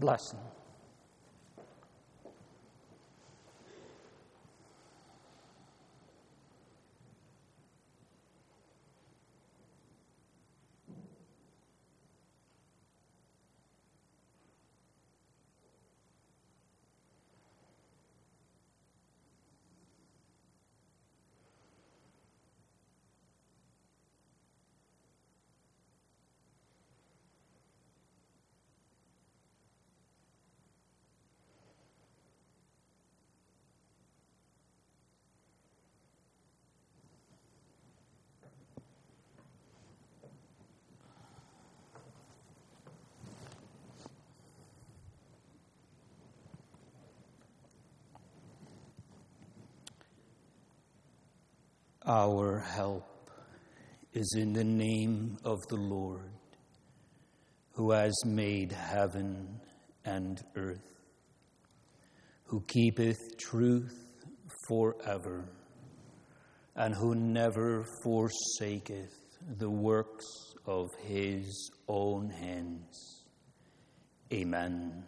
blessing. Our help is in the name of the Lord, who has made heaven and earth, who keepeth truth forever, and who never forsaketh the works of his own hands. Amen.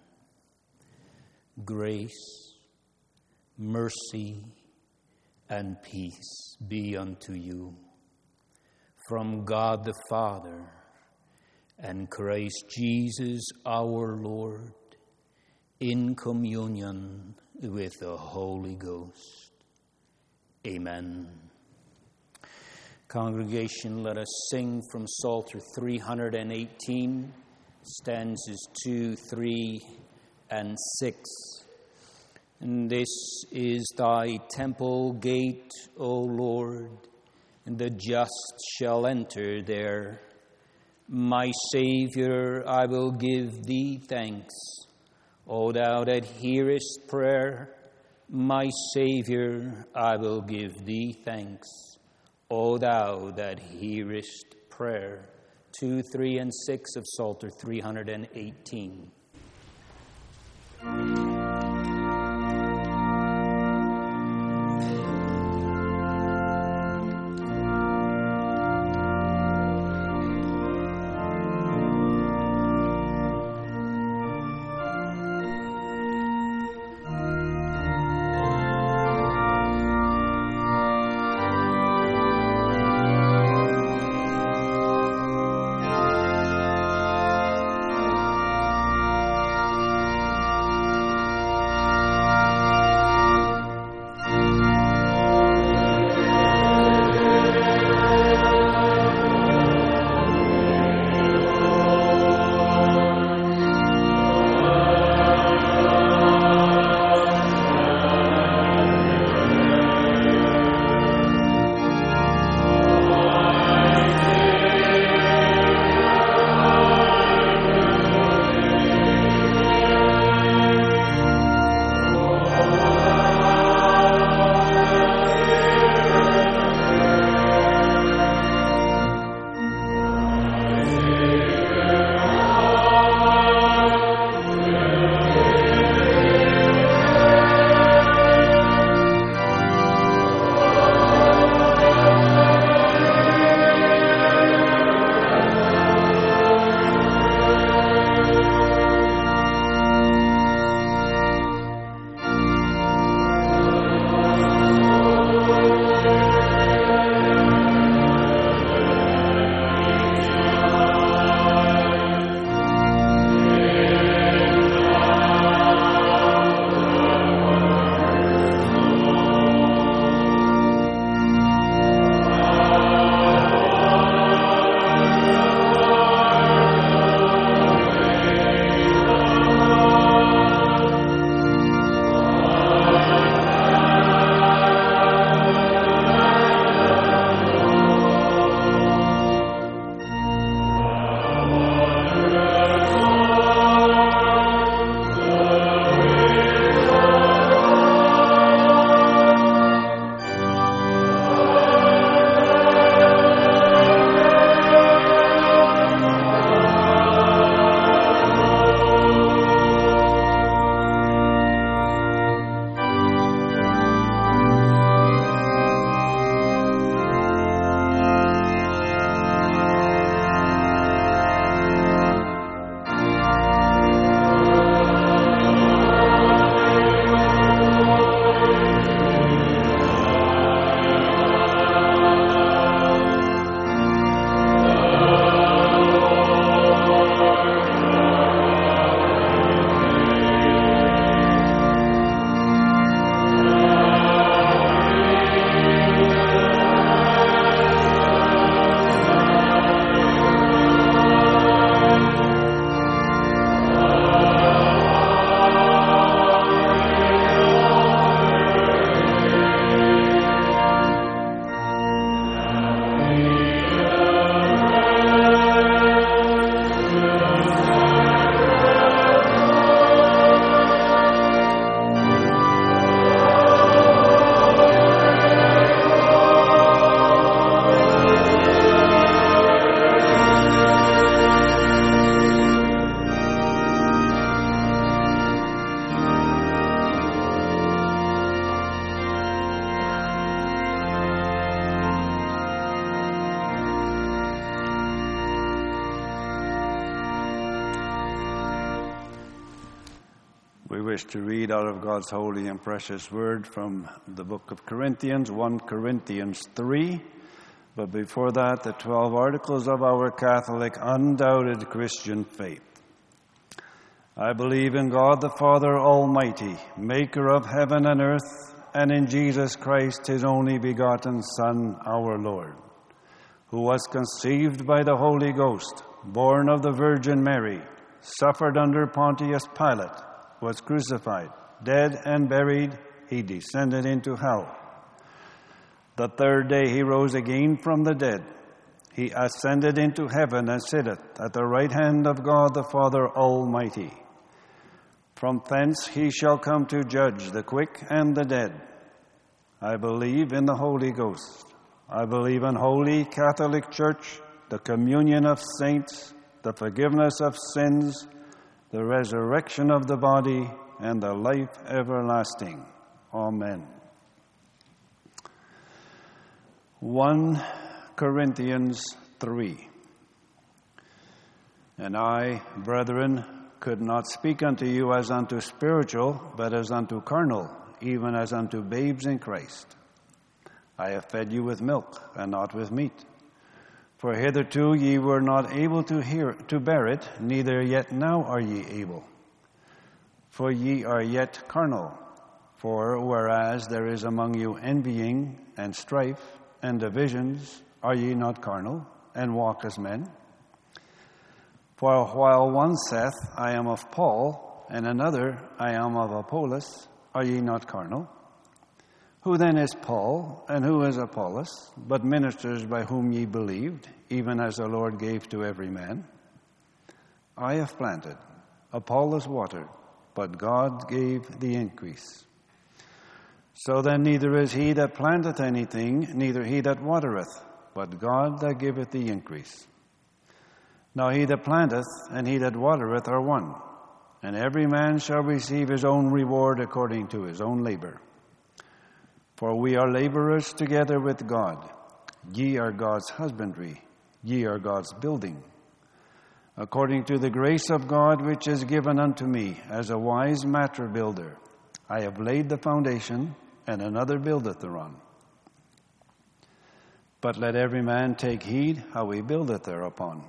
Grace, mercy, and peace be unto you from God the Father and Christ Jesus our Lord, in communion with the Holy Ghost. Amen. Congregation, let us sing from Psalter 318, stanzas 2, 3, and 6. And this is thy temple gate, O Lord, and the just shall enter there. My Savior, I will give thee thanks. O thou that hearest prayer, my Savior, I will give thee thanks. O thou that hearest prayer. 2, 3, and 6 of Psalter 318. We wish to read out of God's holy and precious word from the book of Corinthians, 1 Corinthians 3. But before that, the 12 articles of our Catholic, undoubted Christian faith. I believe in God the Father Almighty, maker of heaven and earth, and in Jesus Christ, his only begotten Son, our Lord, who was conceived by the Holy Ghost, born of the Virgin Mary, suffered under Pontius Pilate, was crucified, dead and buried, he descended into hell. The third day he rose again from the dead. He ascended into heaven and sitteth at the right hand of God the Father Almighty. From thence he shall come to judge the quick and the dead. I believe in the Holy Ghost. I believe in Holy Catholic Church, the communion of saints, the forgiveness of sins, the resurrection of the body, and the life everlasting. Amen. 1 Corinthians 3. And I, brethren, could not speak unto you as unto spiritual, but as unto carnal, even as unto babes in Christ. I have fed you with milk, and not with meat. For hitherto ye were not able to bear it, neither yet now are ye able. For ye are yet carnal. For whereas there is among you envying and strife and divisions, are ye not carnal, and walk as men? For while one saith, I am of Paul, and another, I am of Apollos, are ye not carnal? Who then is Paul, and who is Apollos, but ministers by whom ye believed, even as the Lord gave to every man? I have planted, Apollos watered, but God gave the increase. So then neither is he that planteth anything, neither he that watereth, but God that giveth the increase. Now he that planteth and he that watereth are one, and every man shall receive his own reward according to his own labor. For we are laborers together with God. Ye are God's husbandry, ye are God's building. According to the grace of God which is given unto me as a wise matter builder, I have laid the foundation, and another buildeth thereon. But let every man take heed how he buildeth thereupon.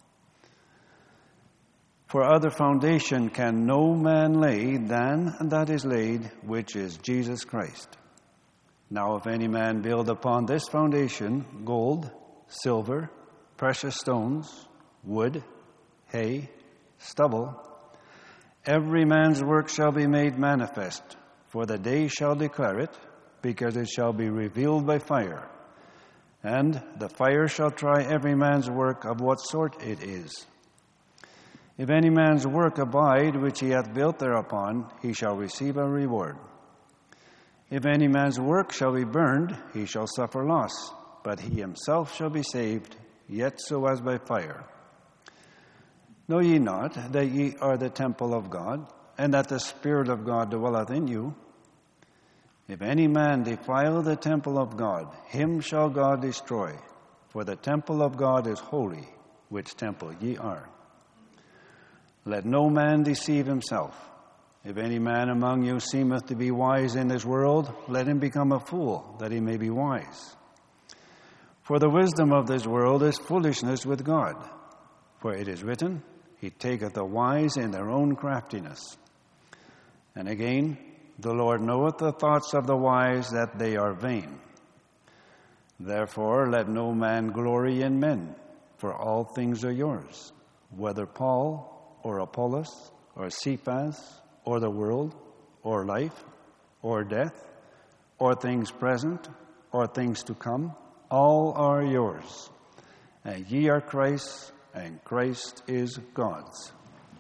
For other foundation can no man lay than that is laid, which is Jesus Christ. Now if any man build upon this foundation gold, silver, precious stones, wood, hay, stubble, every man's work shall be made manifest, for the day shall declare it, because it shall be revealed by fire. And the fire shall try every man's work of what sort it is. If any man's work abide which he hath built thereupon, he shall receive a reward. If any man's work shall be burned, he shall suffer loss, but he himself shall be saved, yet so as by fire. Know ye not that ye are the temple of God, and that the Spirit of God dwelleth in you? If any man defile the temple of God, him shall God destroy, for the temple of God is holy, which temple ye are. Let no man deceive himself. If any man among you seemeth to be wise in this world, let him become a fool, that he may be wise. For the wisdom of this world is foolishness with God. For it is written, He taketh the wise in their own craftiness. And again, the Lord knoweth the thoughts of the wise, that they are vain. Therefore let no man glory in men, for all things are yours, whether Paul or Apollos or Cephas or the world or life or death or things present or things to come, all are yours. And ye are Christ's, and Christ is God's.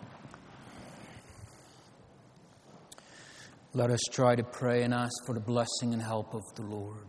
Let us try to pray and ask for the blessing and help of the Lord.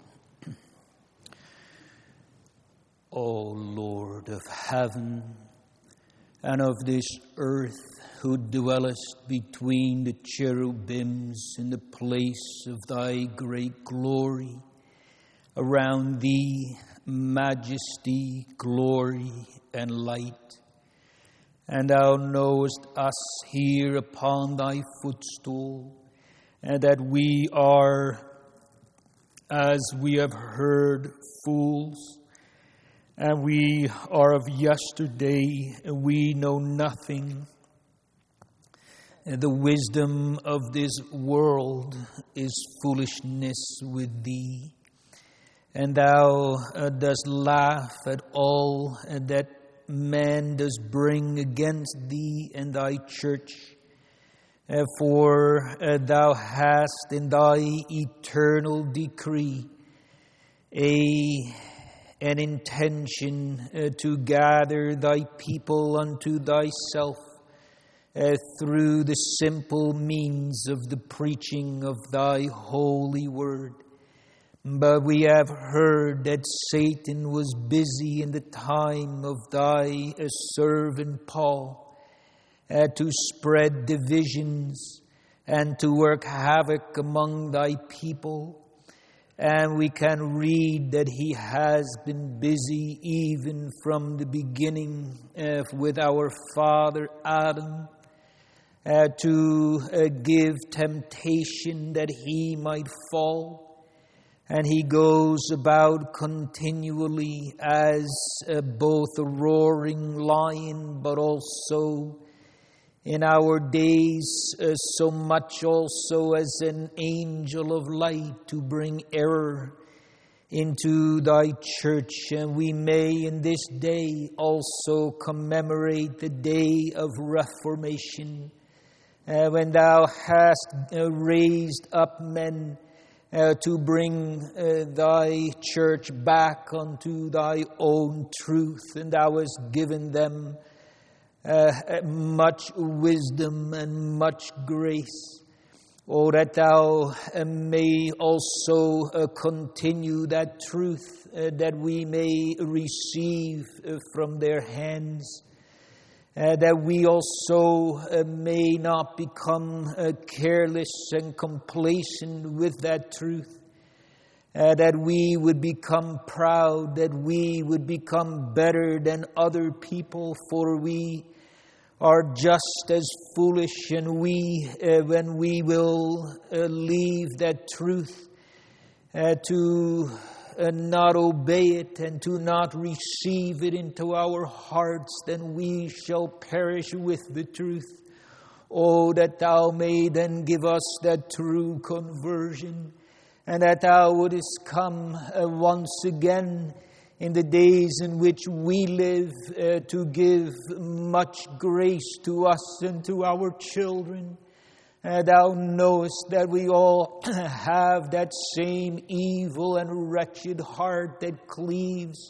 O Lord of heaven and of this earth, who dwellest between the cherubims in the place of thy great glory, around thee majesty, glory, and light, And thou knowest us here upon thy footstool, and that we are, as we have heard, fools, and we are of yesterday, and we know nothing. And the wisdom of this world is foolishness with thee. And thou dost laugh at all that man does bring against thee and thy church. For thou hast in thy eternal decree an intention to gather thy people unto thyself through the simple means of the preaching of thy holy word. But we have heard that Satan was busy in the time of thy servant Paul to spread divisions and to work havoc among thy people. And we can read that he has been busy even from the beginning with our father Adam to give temptation that he might fall. And he goes about continually as both a roaring lion, but also in our days so much also as an angel of light to bring error into thy church. And we may in this day also commemorate the day of Reformation, when thou hast raised up men to bring thy church back unto thy own truth, and thou hast given them much wisdom and much grace. Oh, that thou may also continue that truth that we may receive from their hands. That we also may not become careless and complacent with that truth. That we would become proud, that we would become better than other people, for we are just as foolish, and we, when we will leave that truth to not obey it and to not receive it into our hearts, then we shall perish with the truth. Oh, that thou may then give us that true conversion, and that thou wouldest come once again in the days in which we live to give much grace to us and to our children. Thou knowest that we all have that same evil and wretched heart that cleaves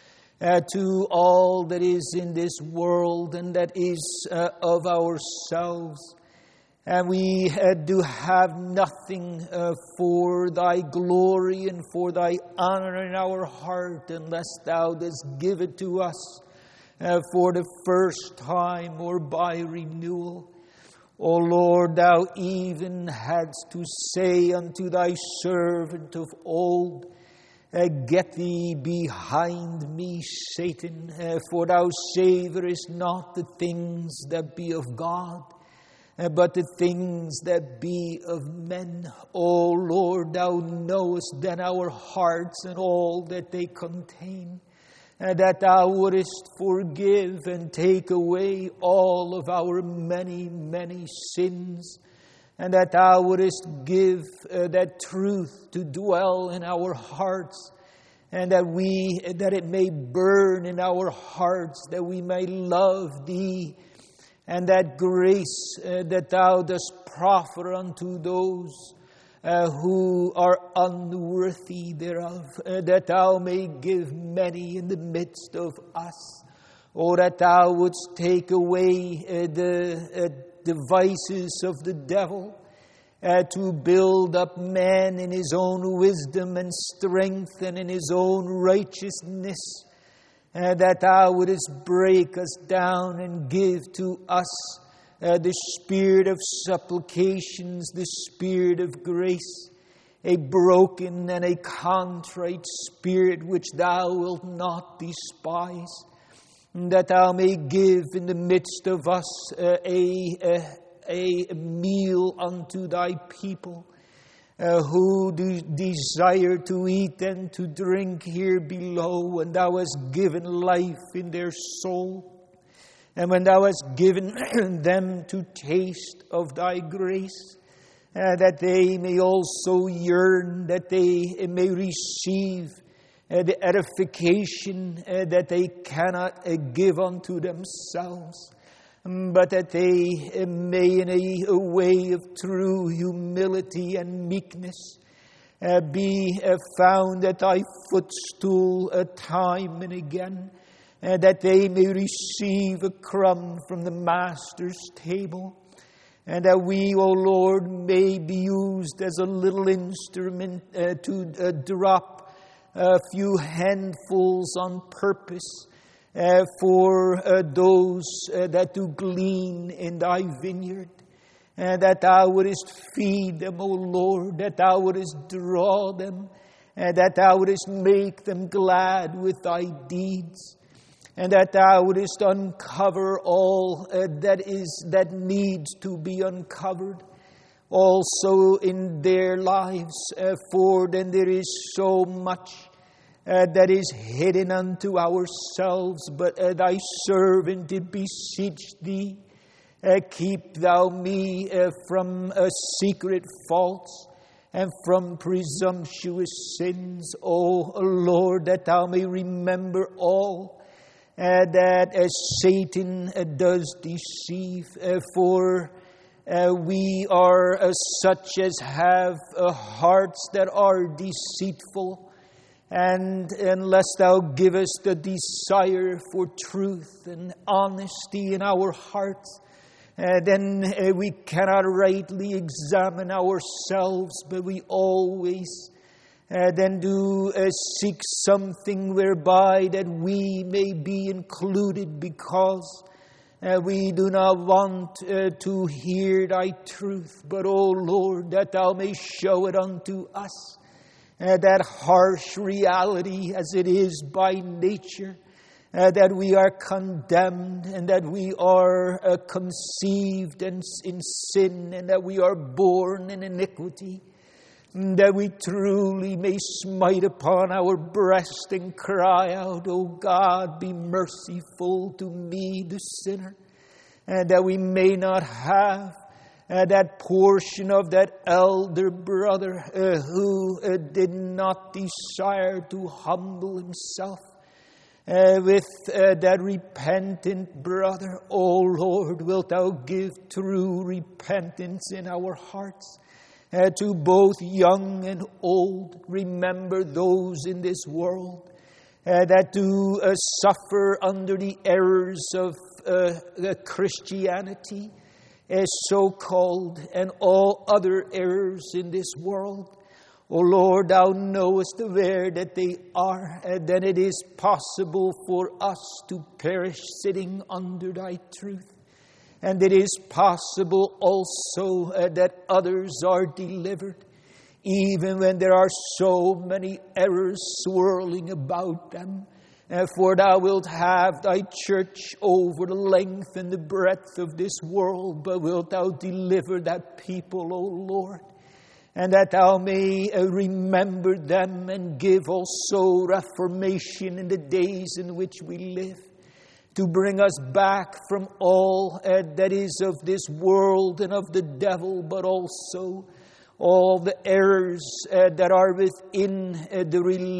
to all that is in this world and that is of ourselves. And we do have nothing for thy glory and for thy honor in our heart unless thou dost give it to us for the first time or by renewal. O Lord, thou even hadst to say unto thy servant of old, get thee behind me, Satan, for thou savorest not the things that be of God, but the things that be of men. O Lord, thou knowest then our hearts and all that they contain, and that thou wouldest forgive and take away all of our many, many sins, and that thou wouldest give that truth to dwell in our hearts, and that it may burn in our hearts, that we may love thee, and that grace that thou dost proffer unto those who are unworthy thereof, that thou may give many in the midst of us. Oh, that thou wouldst take away the devices of the devil to build up man in his own wisdom and strength and in his own righteousness. That thou wouldest break us down and give to us the spirit of supplications, the spirit of grace, a broken and a contrite spirit which thou wilt not despise. that thou may give in the midst of us a meal unto thy people who do desire to eat and to drink here below, and thou hast given life in their soul. And when thou hast given them to taste of thy grace, that they may also yearn, that they may receive the edification that they cannot give unto themselves, but that they may in a way of true humility and meekness be found at thy footstool time and again, that they may receive a crumb from the Master's table, and that we, O Lord, may be used as a little instrument to drop a few handfuls on purpose for those that do glean in thy vineyard, and that thou wouldest feed them, O Lord, that thou wouldest draw them, and that thou wouldest make them glad with thy deeds, and that thou wouldest uncover all that needs to be uncovered also in their lives, for then there is so much that is hidden unto ourselves. But thy servant did beseech thee, keep thou me from secret faults and from presumptuous sins, O Lord, that thou may remember all that Satan does deceive, for we are such as have hearts that are deceitful, and unless thou give us the desire for truth and honesty in our hearts, then we cannot rightly examine ourselves, but we always then do seek something whereby that we may be included, because we do not want to hear thy truth, but, O Lord, that thou may show it unto us, that harsh reality as it is by nature, that we are condemned, and that we are conceived in sin, and that we are born in iniquity, that we truly may smite upon our breast and cry out, O God, be merciful to me, the sinner, and that we may not have that portion of that elder brother who did not desire to humble himself with that repentant brother. O Lord, wilt thou give true repentance in our hearts to both young and old. Remember those in this world that do suffer under the errors of Christianity, so-called, and all other errors in this world. O Lord, thou knowest where that they are, and then it is possible for us to perish sitting under thy truth. And it is possible also that others are delivered, even when there are so many errors swirling about them. For thou wilt have thy church over the length and the breadth of this world, but wilt thou deliver that people, O Lord, and that thou may remember them and give also reformation in the days in which we live, to bring us back from all that is of this world and of the devil, but also all the errors that are within the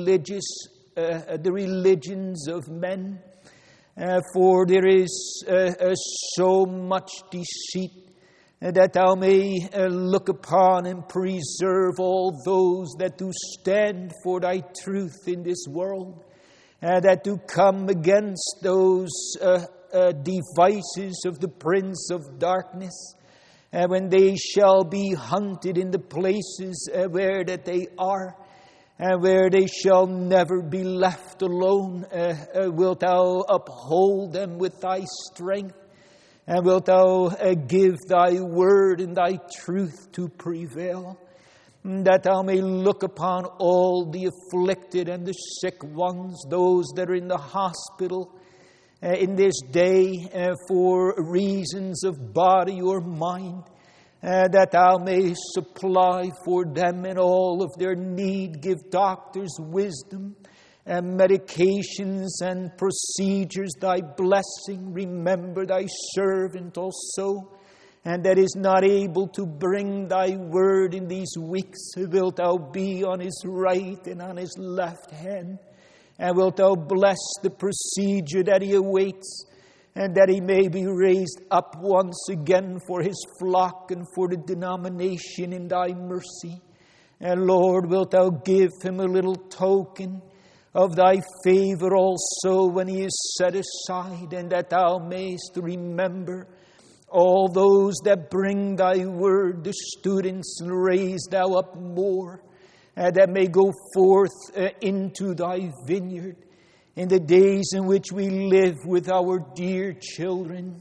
religions of men. For there is so much deceit, that thou may look upon and preserve all those that do stand for thy truth in this world, that do come against those devices of the prince of darkness, when they shall be hunted in the places where that they are, and where they shall never be left alone. Wilt thou uphold them with thy strength, and wilt thou give thy word and thy truth to prevail, that thou may look upon all the afflicted and the sick ones, those that are in the hospital, in this day for reasons of body or mind, that thou mayst supply for them in all of their need. Give doctors wisdom and medications and procedures, thy blessing. Remember thy servant also, and that is not able to bring thy word in these weeks. Wilt thou be on his right and on his left hand? And wilt thou bless the procedure that he awaits, and that he may be raised up once again for his flock and for the denomination in thy mercy. And Lord, wilt thou give him a little token of thy favor also when he is set aside, and that thou mayst remember all those that bring thy word, the students, raise thou up more, that may go forth into thy vineyard in the days in which we live with our dear children,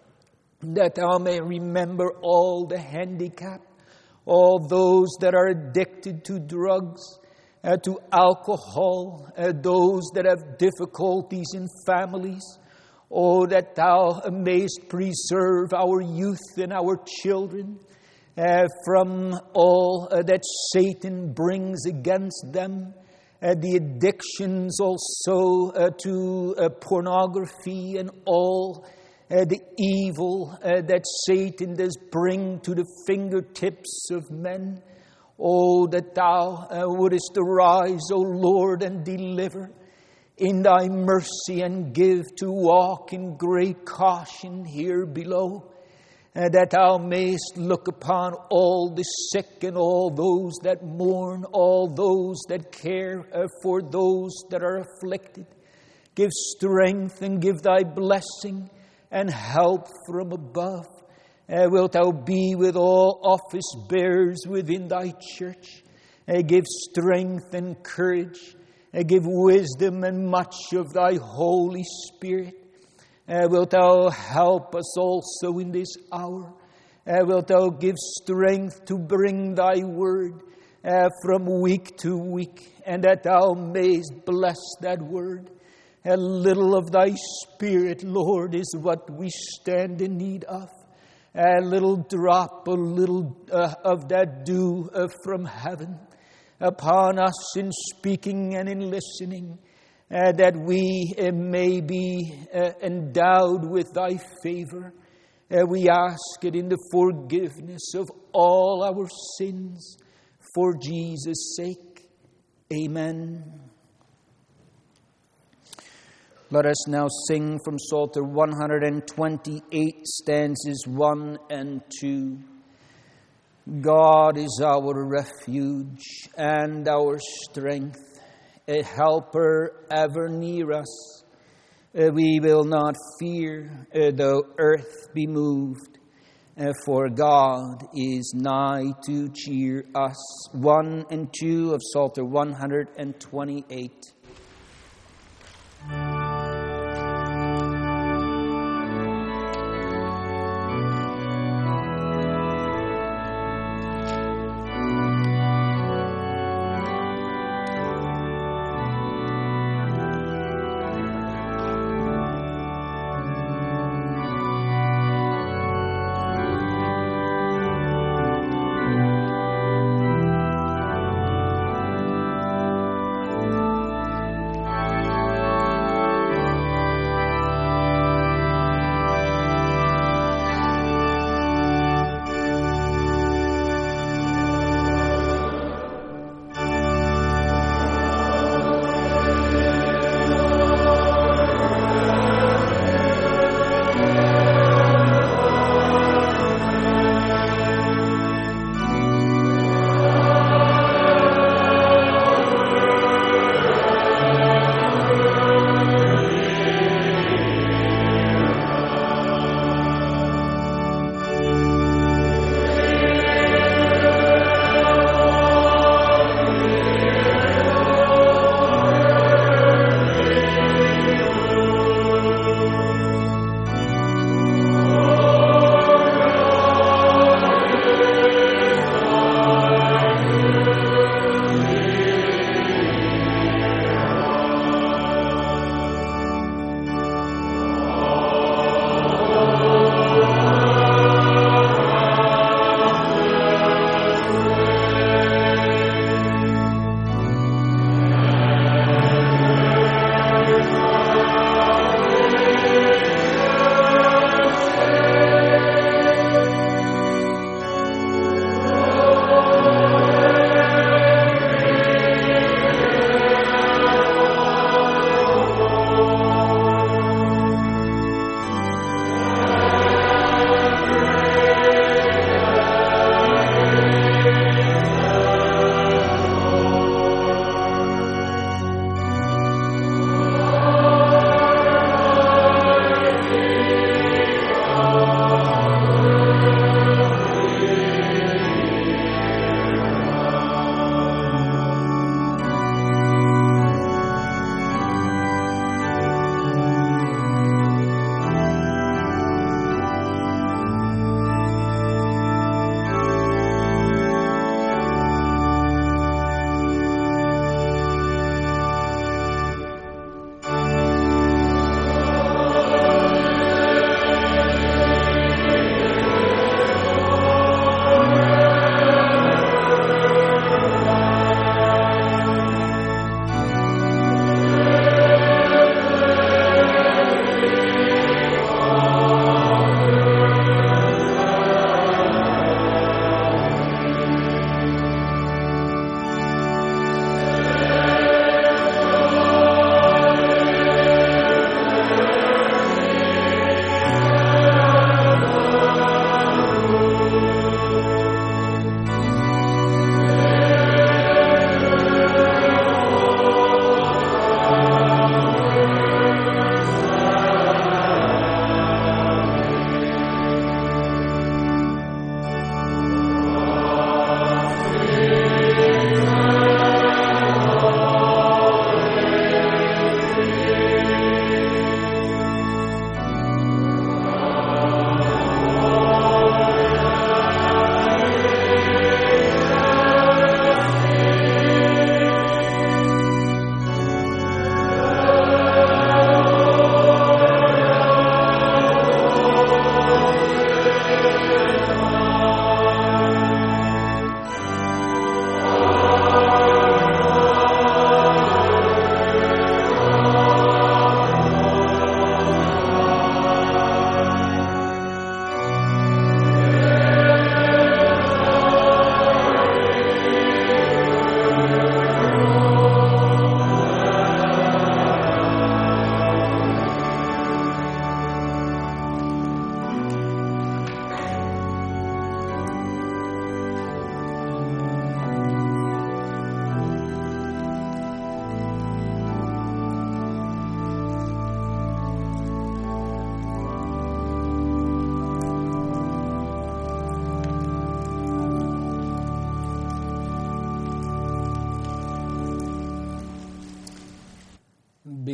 that thou may remember all the handicapped, all those that are addicted to drugs, to alcohol, those that have difficulties in families. Oh, that thou mayst preserve our youth and our children from all that Satan brings against them. The addictions also to pornography and all the evil that Satan does bring to the fingertips of men. Oh, that thou wouldest arise, O Lord, and deliver in thy mercy, and give to walk in great caution here below, that thou mayst look upon all the sick and all those that mourn, all those that care for those that are afflicted. Give strength and give thy blessing and help from above. Wilt thou be with all office bearers within thy church. Give strength and courage. Give wisdom and much of thy Holy Spirit. Wilt thou help us also in this hour? Wilt thou give strength to bring thy word from week to week, and that thou mayst bless that word? A little of thy Spirit, Lord, is what we stand in need of. A little drop, a little of that dew from heaven upon us in speaking and in listening, that we may be endowed with thy favor. We ask it in the forgiveness of all our sins, for Jesus' sake. Amen. Let us now sing from Psalter 128, stanzas 1 and 2. God is our refuge and our strength, a helper ever near us. We will not fear, though earth be moved, for God is nigh to cheer us. 1 and 2 of Psalter 128.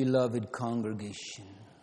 Beloved congregation,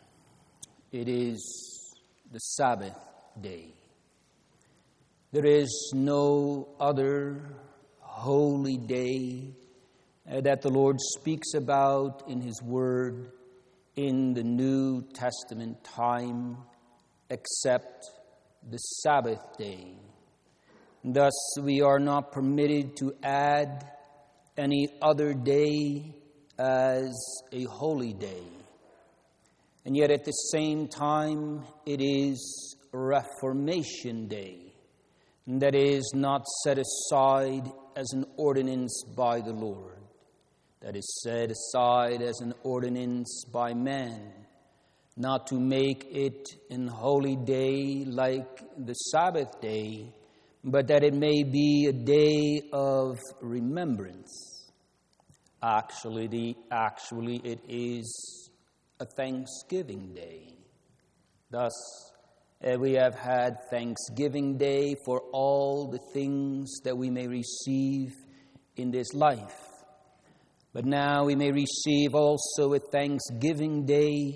it is the Sabbath day. There is no other holy day that the Lord speaks about in His Word in the New Testament time except the Sabbath day. Thus, we are not permitted to add any other day as a holy day. And yet at the same time, it is Reformation Day. That is not set aside as an ordinance by the Lord. That is set aside as an ordinance by man, not to make it an holy day like the Sabbath day, but that it may be a day of remembrance. Actually, it is a Thanksgiving Day. Thus, we have had Thanksgiving Day for all the things that we may receive in this life. But now we may receive also a Thanksgiving Day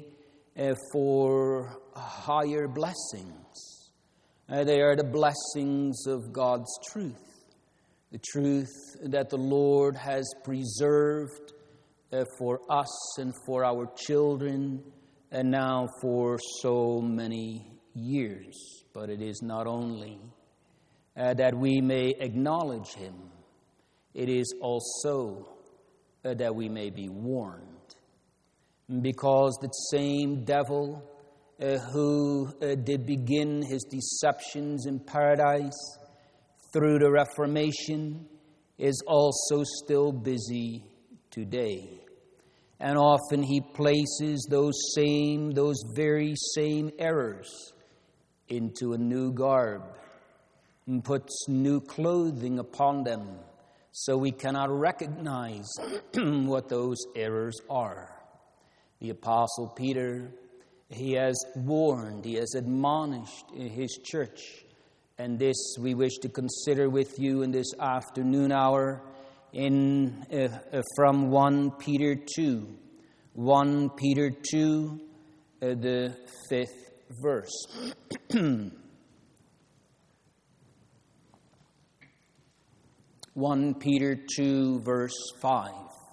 for higher blessings. They are the blessings of God's truth. The truth that the Lord has preserved for us and for our children, and now for so many years. But it is not only that we may acknowledge Him, it is also that we may be warned. Because the same devil who did begin his deceptions in paradise through the Reformation is also still busy today. And often he places those very same errors into a new garb and puts new clothing upon them, so we cannot recognize what those errors are. The Apostle Peter, he has warned, he has admonished his church. And this we wish to consider with you in this afternoon hour from 1 Peter 2. 1 Peter 2, the 5th verse. 1 Peter 2, verse 5.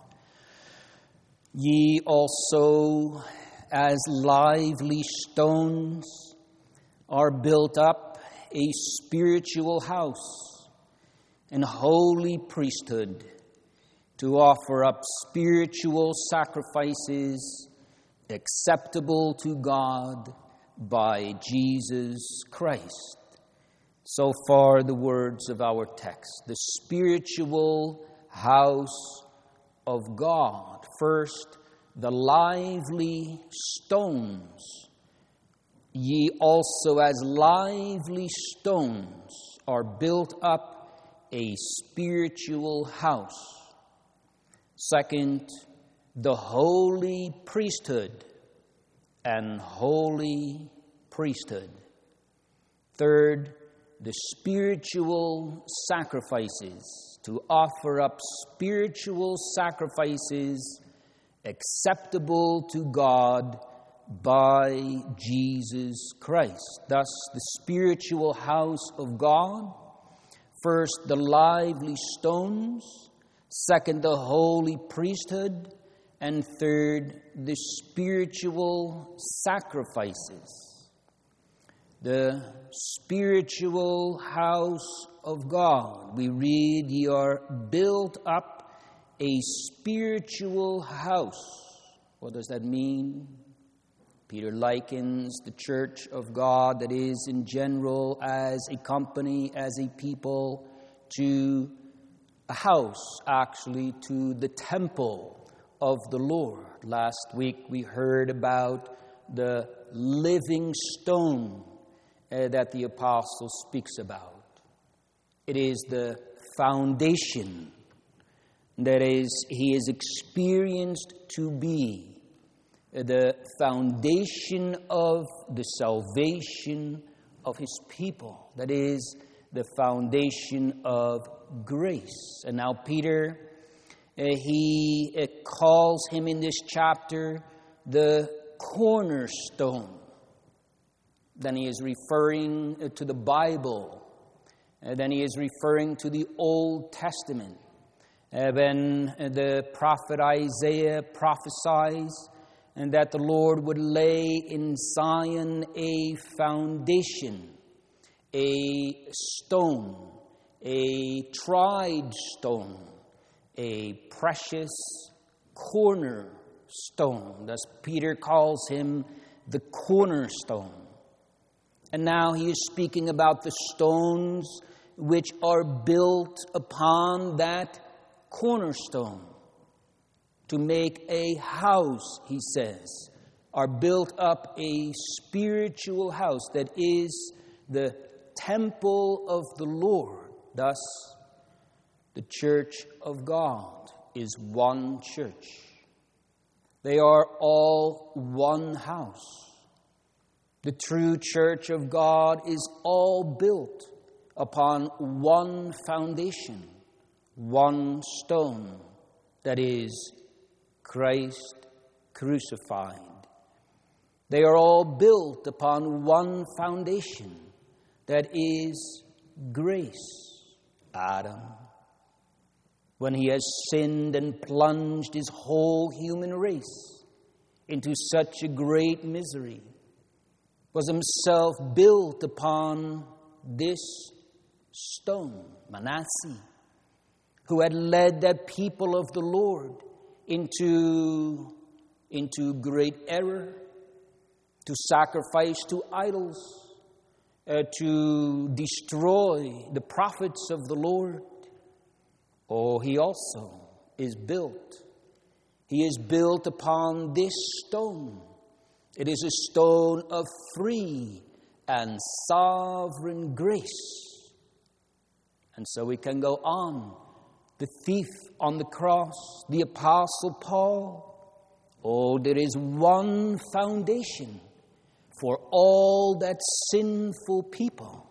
Ye also, as lively stones, are built up a spiritual house and holy priesthood, to offer up spiritual sacrifices acceptable to God by Jesus Christ. So far the words of our text. The spiritual house of God. First, the lively stones. Ye also as lively stones are built up a spiritual house. Second, the holy priesthood and holy priesthood. Third, the spiritual sacrifices, to offer up spiritual sacrifices acceptable to God by Jesus Christ. Thus, the spiritual house of God. First, the lively stones. Second, the holy priesthood. And third, the spiritual sacrifices. The spiritual house of God. We read, ye are built up a spiritual house. What does that mean? Peter likens the church of God, that is in general as a company, as a people, to a house, actually to the temple of the Lord. Last week we heard about the living stone that the apostle speaks about. It is the foundation that is, he is experienced to be the foundation of the salvation of his people. That is, the foundation of grace. And now Peter, he calls him in this chapter the cornerstone. Then he is referring to the Bible. Then he is referring to the Old Testament. When the prophet Isaiah prophesies and that the Lord would lay in Zion a foundation, a stone, a tried stone, a precious cornerstone. Thus Peter calls him the cornerstone. And now he is speaking about the stones which are built upon that cornerstone. To make a house, he says, are built up a spiritual house that is the temple of the Lord. Thus, the church of God is one church. They are all one house. The true church of God is all built upon one foundation, one stone, that is Christ crucified. They are all built upon one foundation, that is grace. Adam, when he has sinned and plunged his whole human race into such a great misery, was himself built upon this stone, Manasseh, who had led that people of the Lord into great error, to sacrifice to idols, to destroy the prophets of the Lord. Oh, he also is built. He is built upon this stone. It is a stone of free and sovereign grace. And so we can go on. The thief on the cross, the Apostle Paul. Oh, there is one foundation for all that sinful people.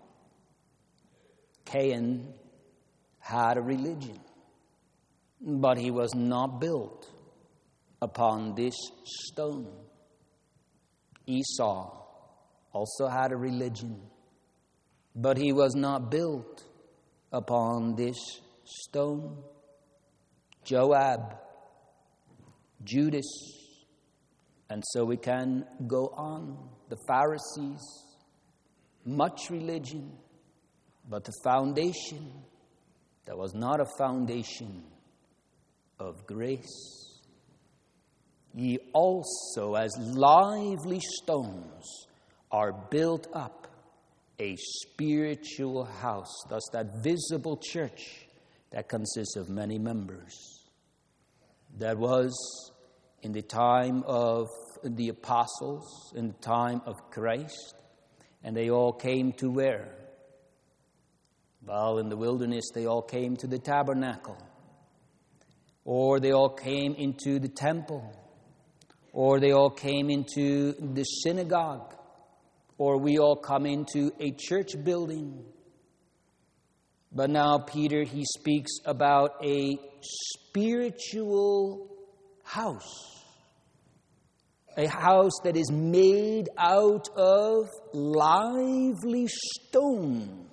Cain had a religion, but he was not built upon this stone. Esau also had a religion, but he was not built upon this stone. Joab, Judas, and so we can go on. The Pharisees, much religion, but the foundation, that was not a foundation of grace. Ye also, as lively stones, are built up a spiritual house. Thus, that visible church that consists of many members. That was in the time of the apostles, in the time of Christ, and they all came to where? Well, in the wilderness, they all came to the tabernacle, or they all came into the temple, or they all came into the synagogue, or we all come into a church building. But now Peter, he speaks about a spiritual house. A house that is made out of lively stones.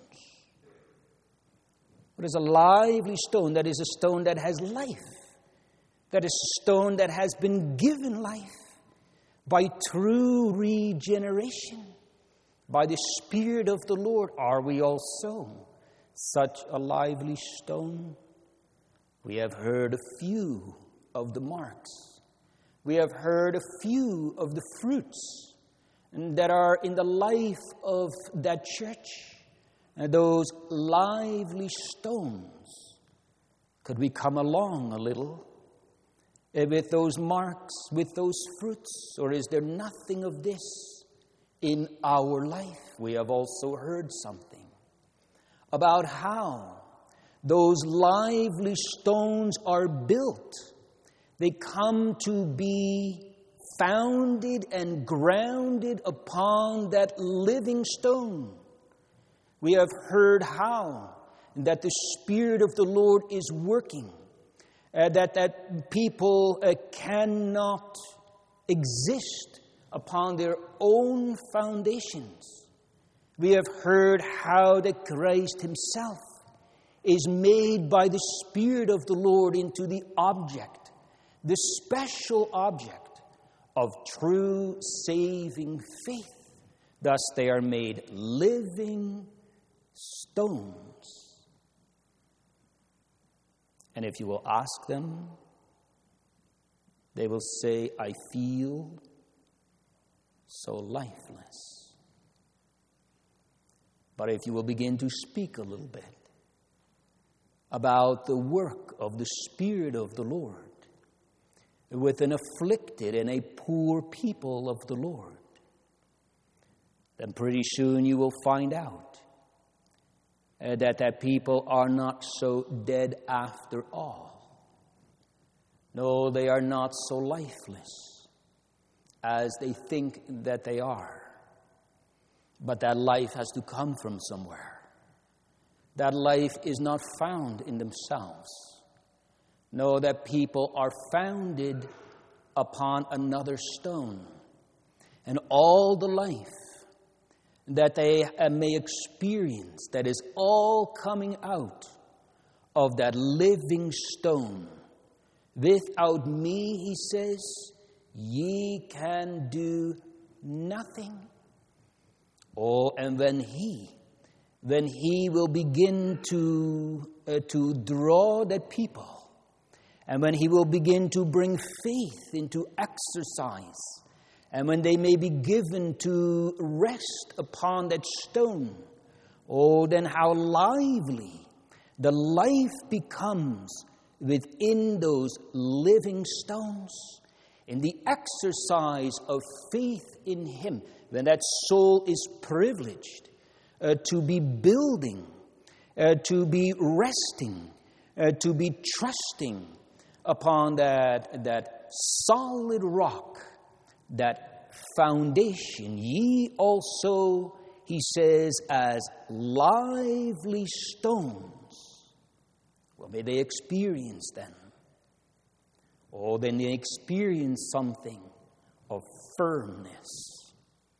What is a lively stone? That is a stone that has life. That is a stone that has been given life by true regeneration. By the Spirit of the Lord are we also such a lively stone. We have heard a few of the marks. We have heard a few of the fruits that are in the life of that church. And those lively stones. Could we come along a little with those marks, with those fruits? Or is there nothing of this in our life? We have also heard something about how those lively stones are built. They come to be founded and grounded upon that living stone. We have heard how that the Spirit of the Lord is working, that people cannot exist upon their own foundations. We have heard how that Christ himself is made by the Spirit of the Lord into the object, the special object of true saving faith. Thus they are made living stones. And if you will ask them, they will say, I feel so lifeless. But if you will begin to speak a little bit about the work of the Spirit of the Lord with an afflicted and a poor people of the Lord, then pretty soon you will find out that people are not so dead after all. No, they are not so lifeless as they think that they are. But that life has to come from somewhere. That life is not found in themselves. No, that people are founded upon another stone. And all the life that they may experience, that is all coming out of that living stone. Without me, he says, ye can do nothing. Oh, and when he will begin to draw that people, and when he will begin to bring faith into exercise, and when they may be given to rest upon that stone, oh, then how lively the life becomes within those living stones. In the exercise of faith in him, when that soul is privileged to be building, to be resting, to be trusting upon that solid rock, that foundation, ye also, he says, as lively stones. Well, may they experience then. Oh, then they experience something of firmness.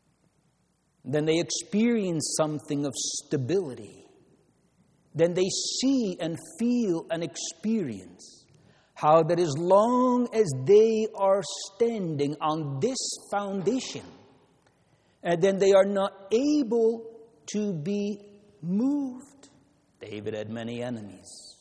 Then they experience something of stability. Then they see and feel and experience how that as long as they are standing on this foundation, then they are not able to be moved. David had many enemies.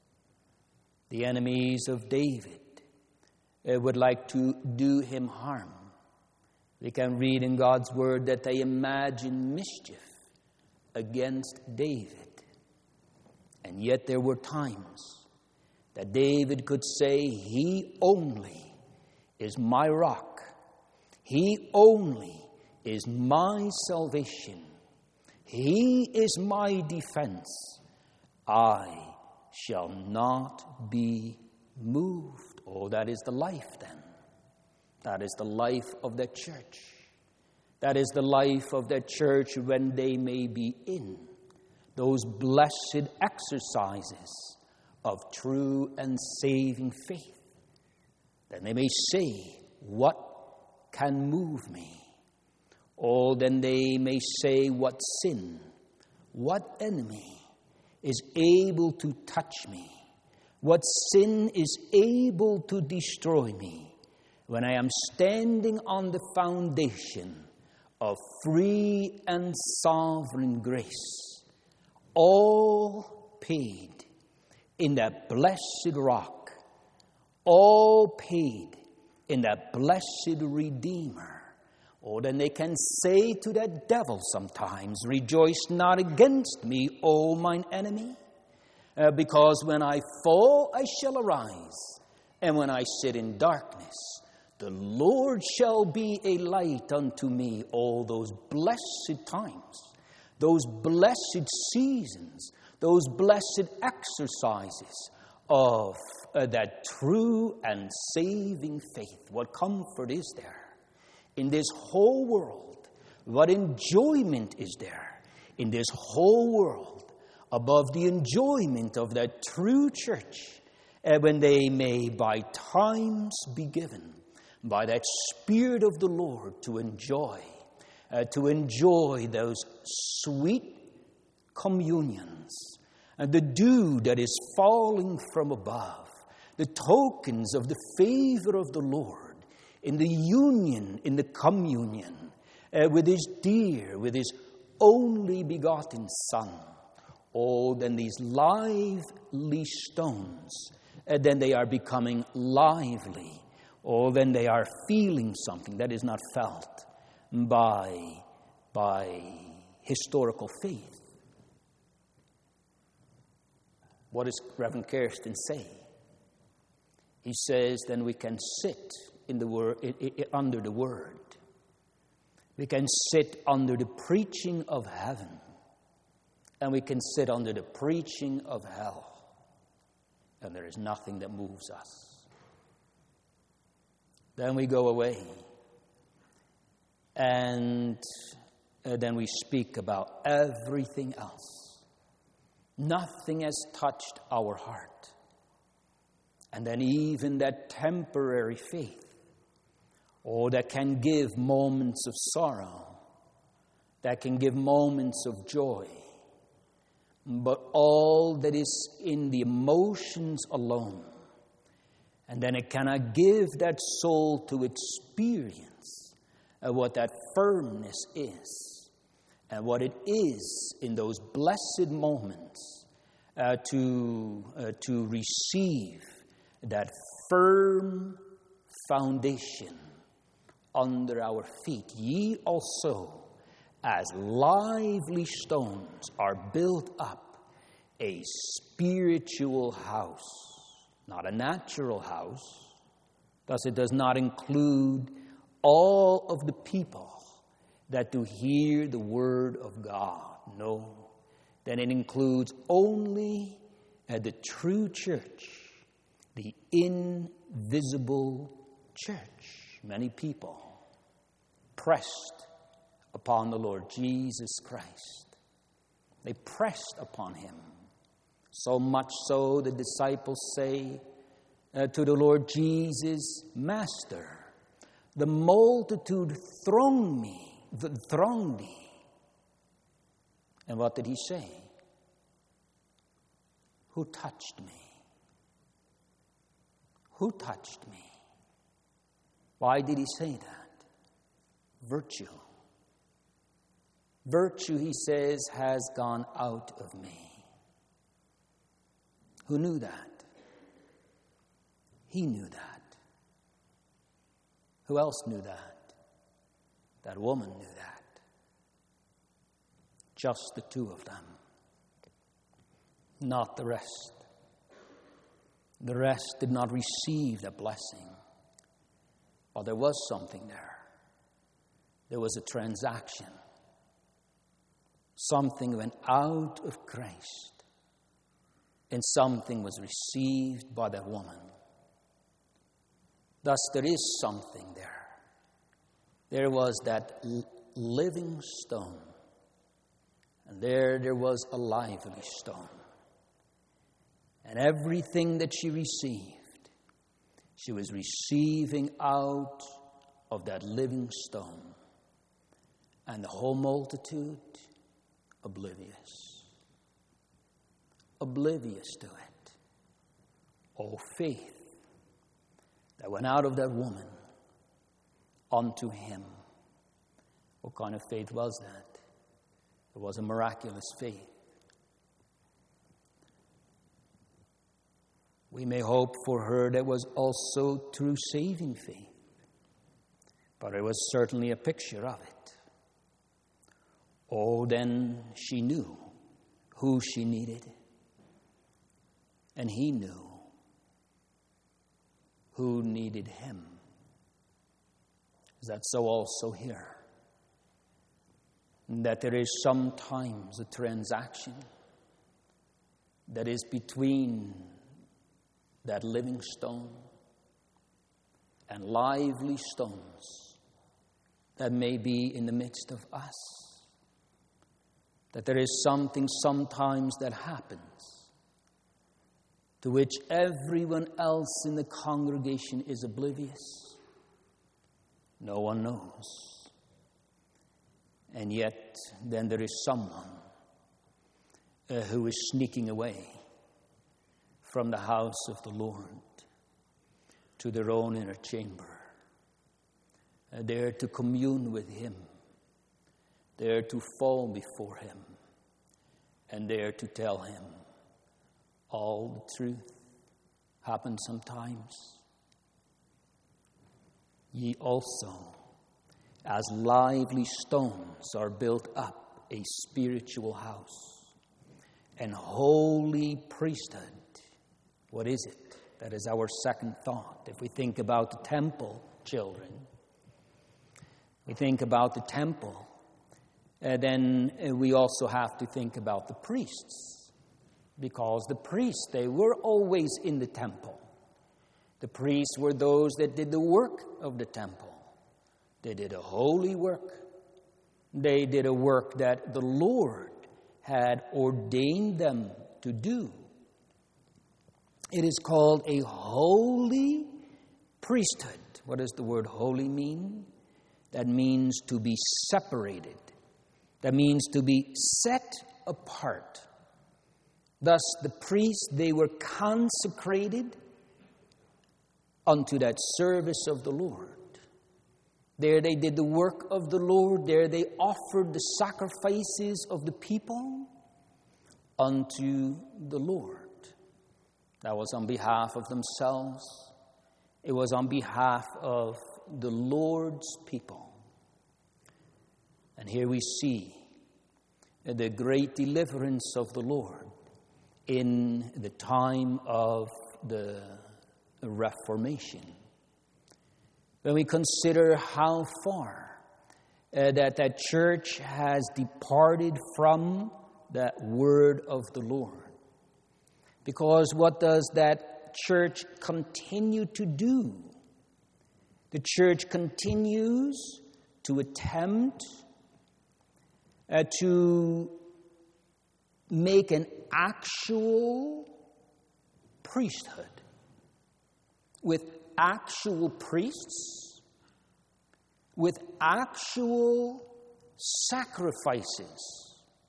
The enemies of David would like to do him harm. We can read in God's word that they imagine mischief against David. And yet there were times that David could say, he only is my rock. He only is my salvation. He is my defense. I shall not be moved. Oh, that is the life then. That is the life of the church. That is the life of the church when they may be in those blessed exercises of true and saving faith. Then they may say, what can move me? Or then they may say, what sin, what enemy is able to touch me? What sin is able to destroy me when I am standing on the foundation of free and sovereign grace, all paid in that blessed rock, all paid in that blessed Redeemer. Or then they can say to that devil sometimes, rejoice not against me, O mine enemy, because when I fall I shall arise, and when I sit in darkness, the Lord shall be a light unto me. All those blessed times, those blessed seasons, those blessed exercises of that true and saving faith. What comfort is there in this whole world? What enjoyment is there in this whole world above the enjoyment of that true church when they may by times be given by that Spirit of the Lord to enjoy those sweet communions, and the dew that is falling from above, the tokens of the favor of the Lord in the union, in the communion with His dear, with His only begotten Son. Oh, then these lively stones, then they are becoming lively. Oh, then they are feeling something that is not felt by historical faith. What does Reverend Kirsten say? He says, then we can sit in the word, under the Word. We can sit under the preaching of heaven. And we can sit under the preaching of hell. And there is nothing that moves us. Then we go away. And then we speak about everything else. Nothing has touched our heart. And then even that temporary faith, or that can give moments of sorrow, that can give moments of joy, but all that is in the emotions alone. And then it cannot give that soul to experience what that firmness is, and what it is in those blessed moments to receive that firm foundation under our feet. Ye also, as lively stones, are built up a spiritual house, not a natural house. Thus it does not include all of the people that do hear the word of God. No. Then it includes only the true church, the invisible church. Many people pressed upon the Lord Jesus Christ. They pressed upon Him. So much so the disciples say to the Lord Jesus, Master, the multitude throng thee. And what did He say? Who touched me? Who touched me? Why did He say that? Virtue. Virtue, He says, has gone out of me. Who knew that? He knew that. Who else knew that? That woman knew that. Just the two of them. Not the rest. The rest did not receive the blessing. Well, there was something there. There was a transaction. Something went out of Christ, and something was received by that woman. Thus, there is something there. There was that living stone, and there was a lively stone. And everything that she received, she was receiving out of that living stone. And the whole multitude, oblivious. Oblivious to it. Oh, faith that went out of that woman unto Him. What kind of faith was that? It was a miraculous faith. We may hope for her that was also true saving faith. But it was certainly a picture of it. Oh, then she knew who she needed. And He knew who needed Him. Is that so also here? That there is sometimes a transaction that is between that living stone and lively stones that may be in the midst of us. That there is something sometimes that happens to which everyone else in the congregation is oblivious. No one knows. And yet, then there is someone who is sneaking away from the house of the Lord to their own inner chamber, there to commune with Him, there to fall before Him, and there to tell Him all the truth. Happens sometimes. Ye also, as lively stones, are built up a spiritual house and holy priesthood. What is it? That is our second thought. If we think about the temple, children, we think about the temple, then we also have to think about the priests. Because the priests, they were always in the temple. The priests were those that did the work of the temple. They did a holy work. They did a work that the Lord had ordained them to do. It is called a holy priesthood. What does the word holy mean? That means to be separated. That means to be set apart. Thus, the priests, they were consecrated unto that service of the Lord. There they did the work of the Lord. There they offered the sacrifices of the people unto the Lord. That was on behalf of themselves. It was on behalf of the Lord's people. And here we see the great deliverance of the Lord in the time of the Reformation. When we consider how far that church has departed from that word of the Lord. Because what does that church continue to do? The church continues to attempt to make an actual priesthood with actual priests, with actual sacrifices.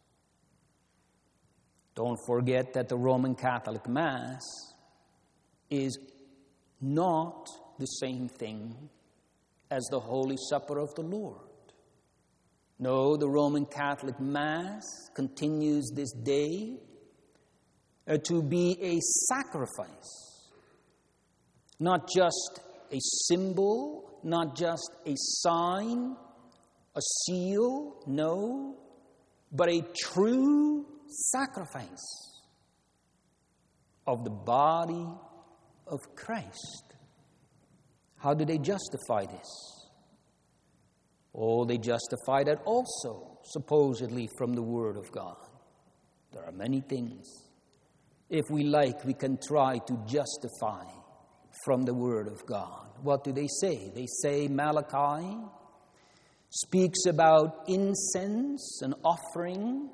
Don't forget that the Roman Catholic Mass is not the same thing as the Holy Supper of the Lord. No, the Roman Catholic Mass continues this day to be a sacrifice, not just a symbol, not just a sign, a seal, no, but a true sacrifice of the body of Christ. How do they justify this? Oh, they justify that also, supposedly from the Word of God. There are many things. If we like, we can try to justify from the Word of God. What do they say? They say Malachi speaks about incense and offering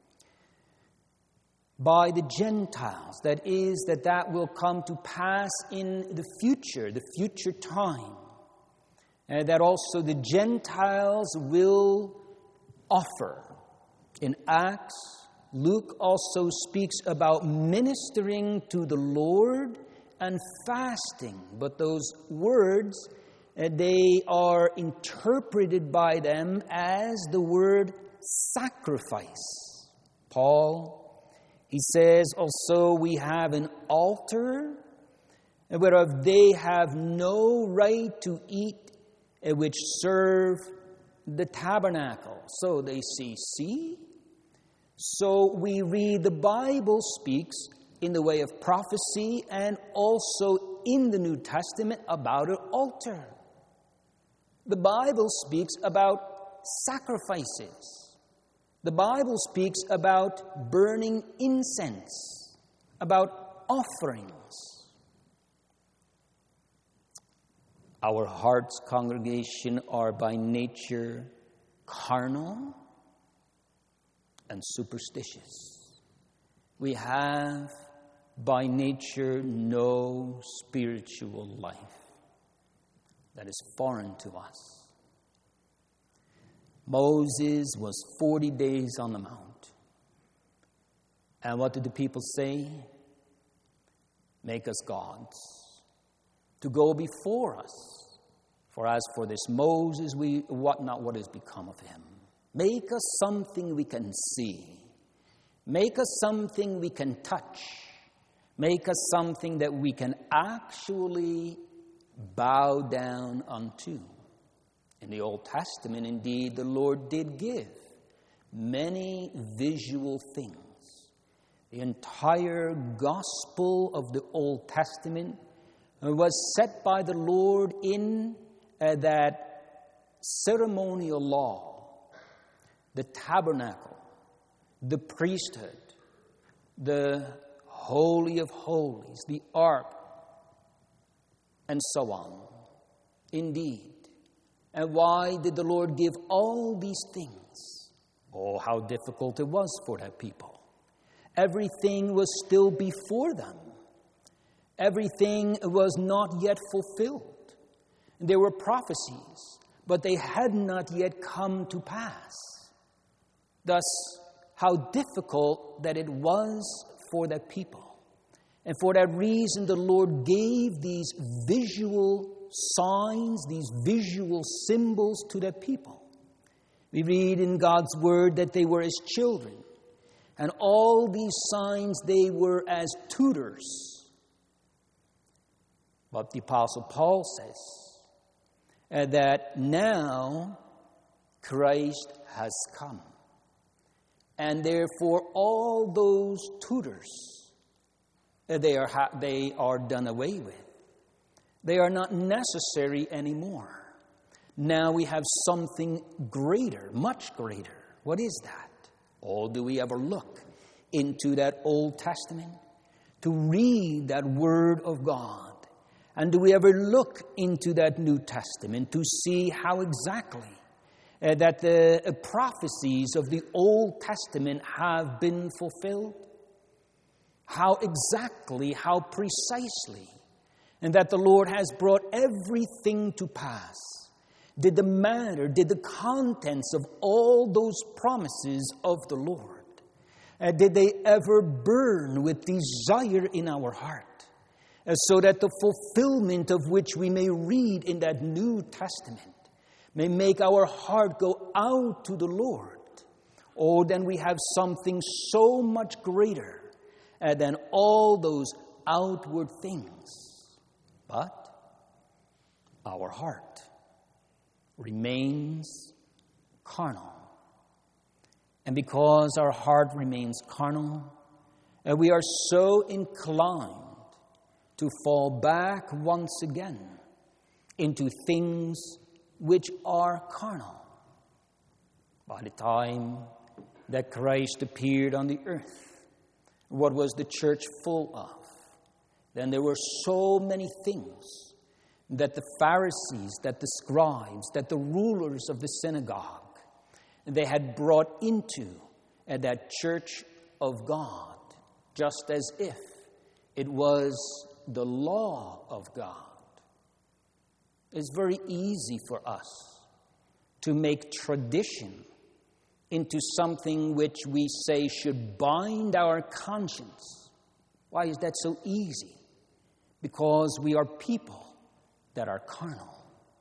by the Gentiles. That is, that will come to pass in the future time. And that also the Gentiles will offer. In Acts, Luke also speaks about ministering to the Lord and fasting. But those words, they are interpreted by them as the word sacrifice. Paul, he says also, we have an altar whereof they have no right to eat, which serve the tabernacle. So they see. So we read the Bible speaks in the way of prophecy and also in the New Testament about an altar. The Bible speaks about sacrifices. The Bible speaks about burning incense, about offerings. Our hearts, congregation, are by nature carnal and superstitious. We have by nature no spiritual life that is foreign to us. Moses was 40 days on the mount. And what did the people say? Make us gods to go before us. For as for this Moses, we wot not what has become of him. Make us something we can see. Make us something we can touch. Make us something that we can actually bow down unto. In the Old Testament, indeed, the Lord did give many visual things. The entire gospel of the Old Testament was set by the Lord in that ceremonial law, the tabernacle, the priesthood, the Holy of Holies, the ark, and so on. Indeed. And why did the Lord give all these things? Oh, how difficult it was for that people. Everything was still before them. Everything was not yet fulfilled. There were prophecies, but they had not yet come to pass. Thus, how difficult that it was for that people. And for that reason, the Lord gave these visual signs, these visual symbols to the people. We read in God's word that they were as children. And all these signs, they were as tutors. But the Apostle Paul says that now Christ has come. And therefore all those tutors, they are done away with. They are not necessary anymore. Now we have something greater, much greater. What is that? Oh, do we ever look into that Old Testament to read that Word of God? And do we ever look into that New Testament to see how exactly that the prophecies of the Old Testament have been fulfilled? How exactly, how precisely, and that the Lord has brought everything to pass. Did the contents of all those promises of the Lord, did they ever burn with desire in our heart, so that the fulfillment of which we may read in that New Testament may make our heart go out to the Lord? Oh, then we have something so much greater than all those outward things. But our heart remains carnal. And because our heart remains carnal, we are so inclined to fall back once again into things which are carnal. By the time that Christ appeared on the earth, what was the church full of? Then there were so many things that the Pharisees, that the scribes, that the rulers of the synagogue, they had brought into that church of God, just as if it was the law of God. It's very easy for us to make tradition into something which we say should bind our conscience. Why is that so easy? Because we are people that are carnal.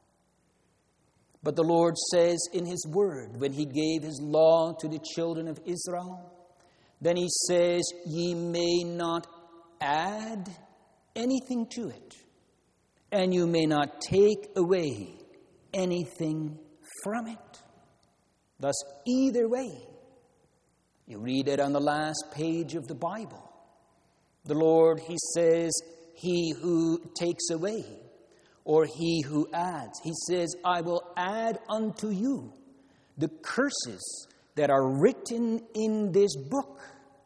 But the Lord says in His Word, when He gave His law to the children of Israel, then He says, ye may not add anything to it, and you may not take away anything from it. Thus, either way, you read it on the last page of the Bible. The Lord, He says, he who takes away, or he who adds. He says, I will add unto you the curses that are written in this book.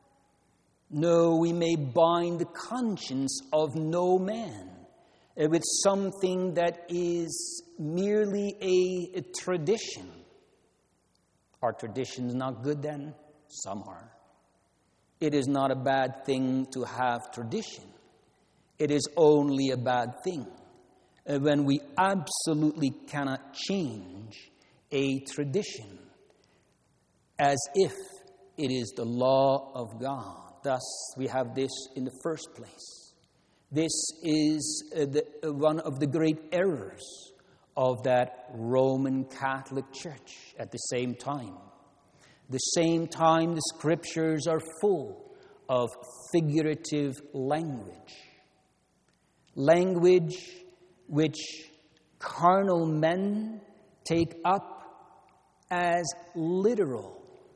No, we may bind the conscience of no man with something that is merely a tradition. Are traditions not good then? Some are. It is not a bad thing to have tradition. It is only a bad thing when we absolutely cannot change a tradition as if it is the law of God. Thus, we have this in the first place. This is one of the great errors of that Roman Catholic Church at the same time. The same time, the Scriptures are full of figurative language. Language which carnal men take up as literal.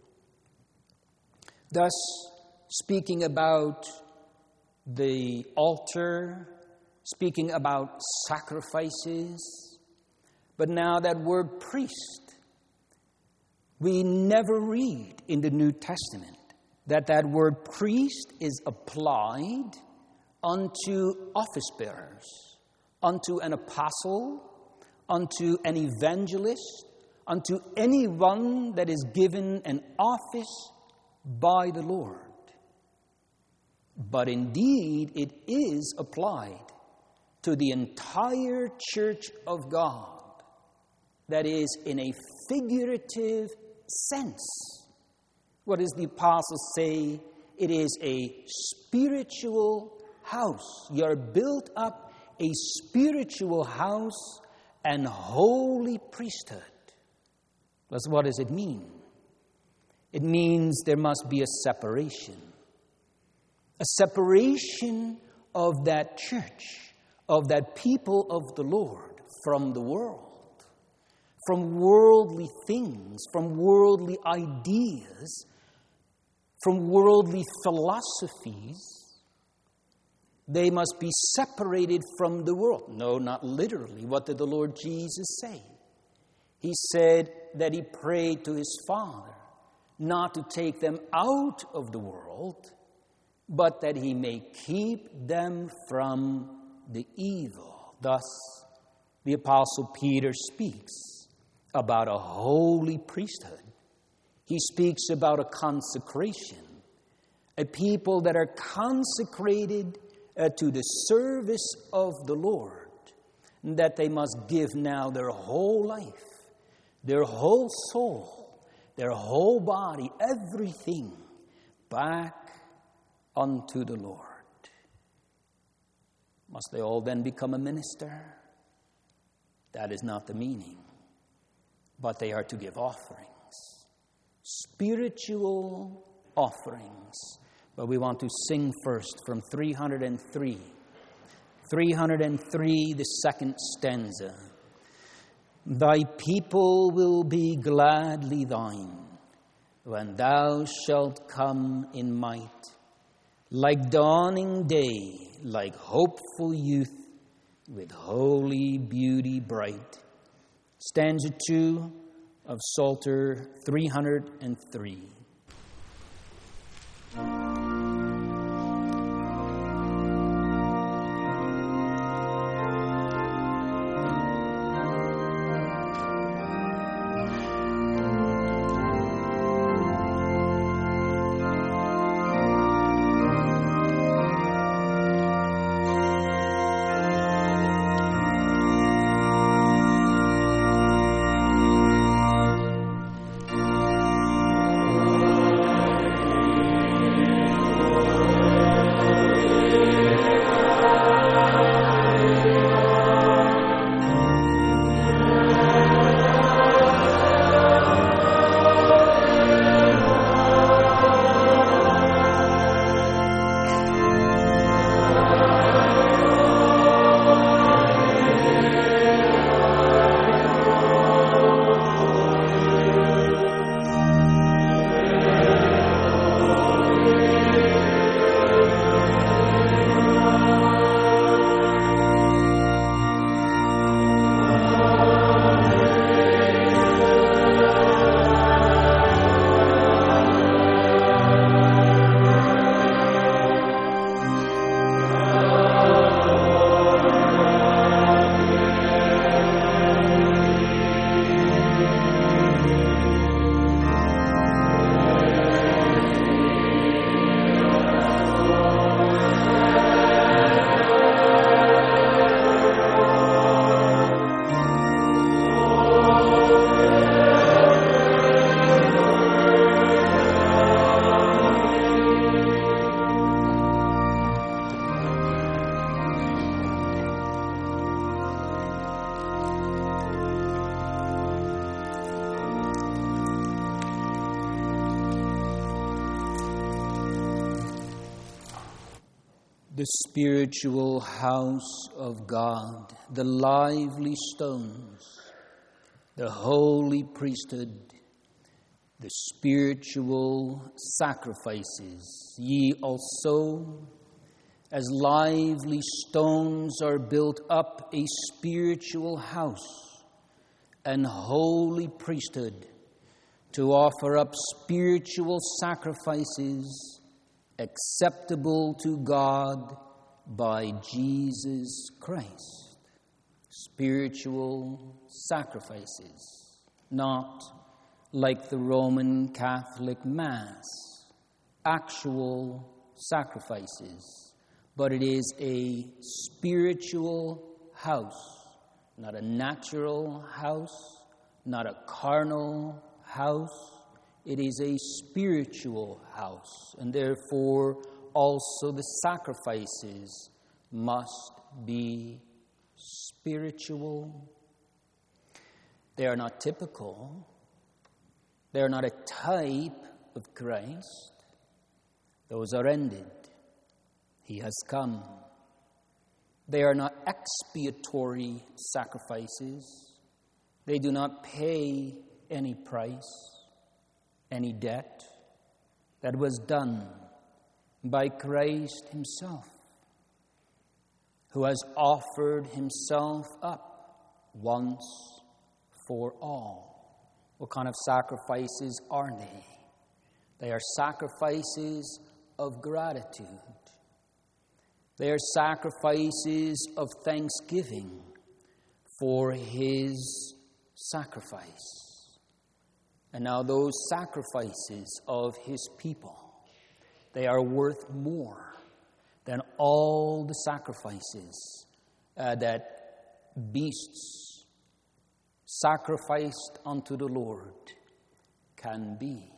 Thus, speaking about the altar, speaking about sacrifices, but now that word priest, we never read in the New Testament that word priest is applied unto office bearers, unto an apostle, unto an evangelist, unto anyone that is given an office by the Lord. But indeed, it is applied to the entire church of God. That is, in a figurative sense. What does the apostle say? It is a spiritual house. You are built up a spiritual house and holy priesthood. Thus, what does it mean? It means there must be a separation. A separation of that church, of that people of the Lord from the world, from worldly things, from worldly ideas, from worldly philosophies. They must be separated from the world. No, not literally. What did the Lord Jesus say? He said that he prayed to his Father not to take them out of the world, but that he may keep them from the evil. Thus, the Apostle Peter speaks about a holy priesthood. He speaks about a consecration, a people that are consecrated to the service of the Lord, that they must give now their whole life, their whole soul, their whole body, everything back unto the Lord. Must they all then become a minister? That is not the meaning. But they are to give offerings, spiritual offerings. But we want to sing first from 303. 303, the second stanza. Thy people will be gladly thine, when thou shalt come in might, like dawning day, like hopeful youth, with holy beauty bright. Stanza 2 of Psalter 303. the spiritual house of God, the lively stones, the holy priesthood, the spiritual sacrifices. Ye also, as lively stones, are built up a spiritual house and holy priesthood to offer up spiritual sacrifices acceptable to God by Jesus Christ. Spiritual sacrifices, not like the Roman Catholic Mass, actual sacrifices, but it is a spiritual house, not a natural house, not a carnal house. It is a spiritual house, and therefore also the sacrifices must be spiritual. They are not typical. They are not a type of Christ. Those are ended. He has come. They are not expiatory sacrifices. They do not pay any price, any debt. That was done by Christ himself, who has offered himself up once for all. What kind of sacrifices are they? They are sacrifices of gratitude. They are sacrifices of thanksgiving for his sacrifice. And now those sacrifices of his people, they are worth more than all the sacrifices that beasts sacrificed unto the Lord can be.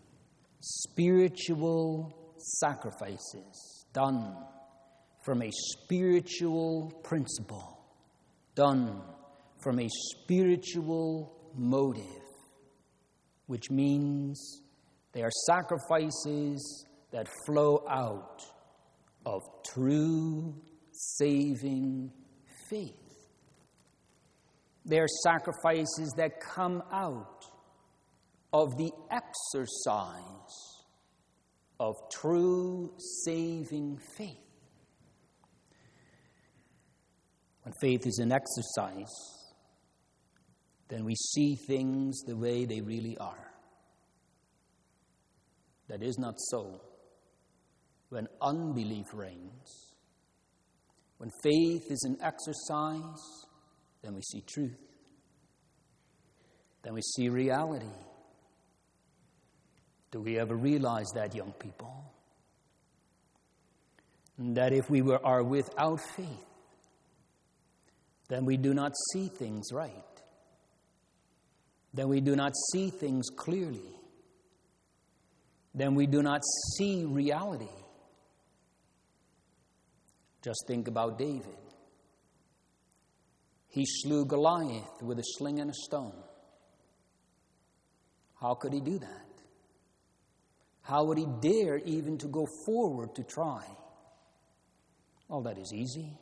Spiritual sacrifices done from a spiritual principle, done from a spiritual motive, which means they are sacrifices that flow out of true saving faith. They are sacrifices that come out of the exercise of true saving faith. When faith is an exercise, then we see things the way they really are. That is not so when unbelief reigns. When faith is an exercise, then we see truth. Then we see reality. Do we ever realize that, young people? That if we are without faith, then we do not see things right. Then we do not see things clearly. Then we do not see reality. Just think about David. He slew Goliath with a sling and a stone. How could he do that? How would he dare even to go forward to try? Well, that is easy.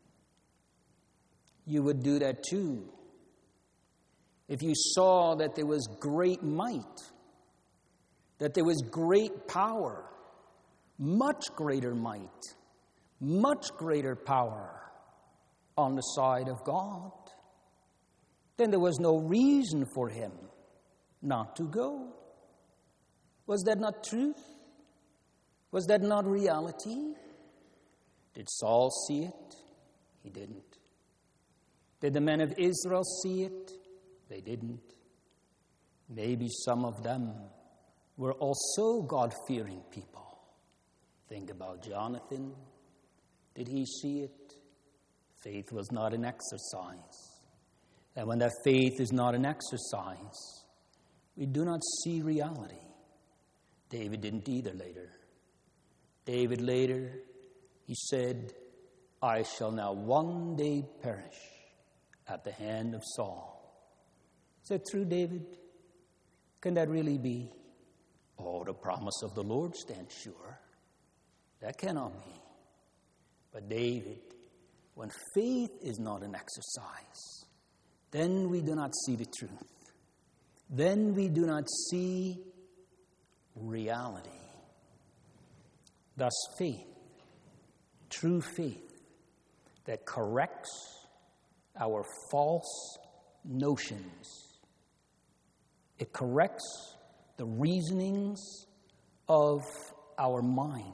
You would do that too. If you saw that there was great might, that there was great power, much greater might, much greater power on the side of God, then there was no reason for him not to go. Was that not truth? Was that not reality? Did Saul see it? He didn't. Did the men of Israel see it? They didn't. Maybe some of them were also God-fearing people. Think about Jonathan. Did he see it? Faith was not an exercise. And when that faith is not an exercise, we do not see reality. David didn't either later. David later, he said, I shall now one day perish at the hand of Saul. Is that true, David? Can that really be? Oh, the promise of the Lord stands sure. That cannot be. But David, when faith is not an exercise, then we do not see the truth. Then we do not see reality. Thus faith, true faith, that corrects our false notions. It corrects the reasonings of our mind.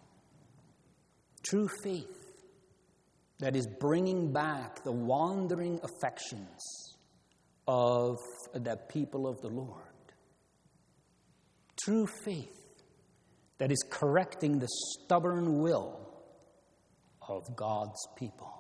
True faith that is bringing back the wandering affections of the people of the Lord. True faith that is correcting the stubborn will of God's people.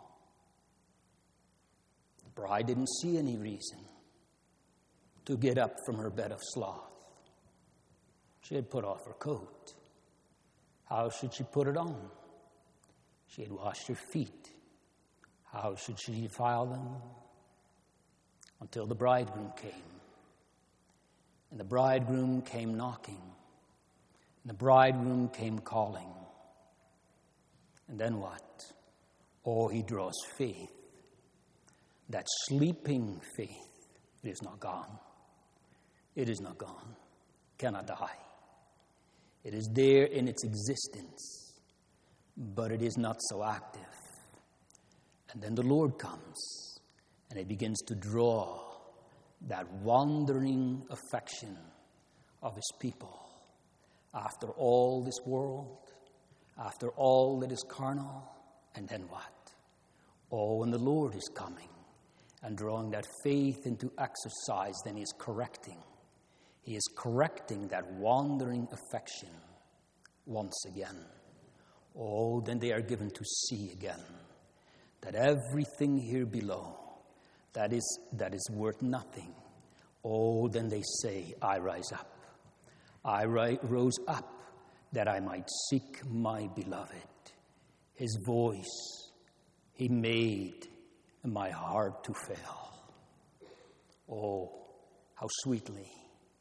The bride didn't see any reason to get up from her bed of sloth. She had put off her coat. How should she put it on? She had washed her feet. How should she defile them? Until the bridegroom came. And the bridegroom came knocking. And the bridegroom came calling. And then what? Oh, he draws faith. That sleeping faith. It is not gone. It is not gone. Cannot die. It is there in its existence, but it is not so active. And then the Lord comes, and He begins to draw that wandering affection of His people. After all this world, after all that is carnal, and then what? Oh, when the Lord is coming and drawing that faith into exercise, then He is correcting. He is correcting that wandering affection once again. Oh, then they are given to see again that everything here below that is worth nothing. Oh, then they say, I rise up. I rose up that I might seek my beloved. His voice He made my heart to fail. Oh, how sweetly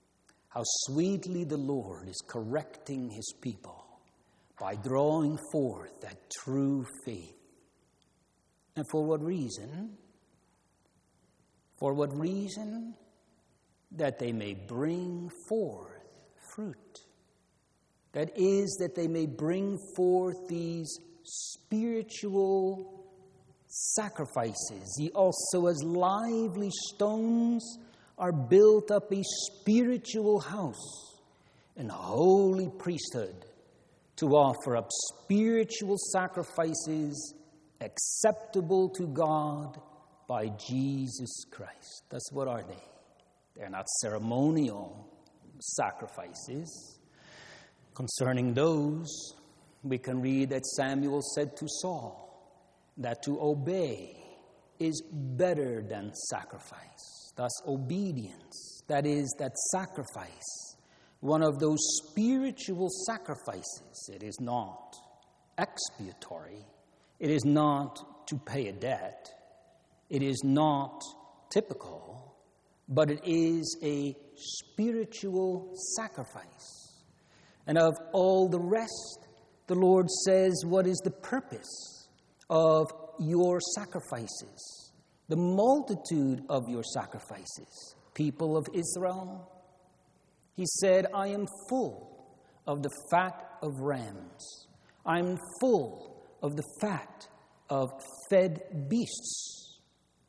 the Lord is correcting His people by drawing forth that true faith. And for what reason? For what reason? That they may bring forth fruit. That is, that they may bring forth these spiritual sacrifices. He also, as lively stones, are built up a spiritual house, an holy priesthood, to offer up spiritual sacrifices acceptable to God by Jesus Christ. That's what are they? They're not ceremonial sacrifices. Concerning those, we can read that Samuel said to Saul that to obey is better than sacrifice. Thus, obedience, that is, that sacrifice, one of those spiritual sacrifices. It is not expiatory. It is not to pay a debt. It is not typical, but it is a spiritual sacrifice. And of all the rest, the Lord says, what is the purpose of your sacrifices? The multitude of your sacrifices, people of Israel. He said, I am full of the fat of rams. I am full of the fat of fed beasts.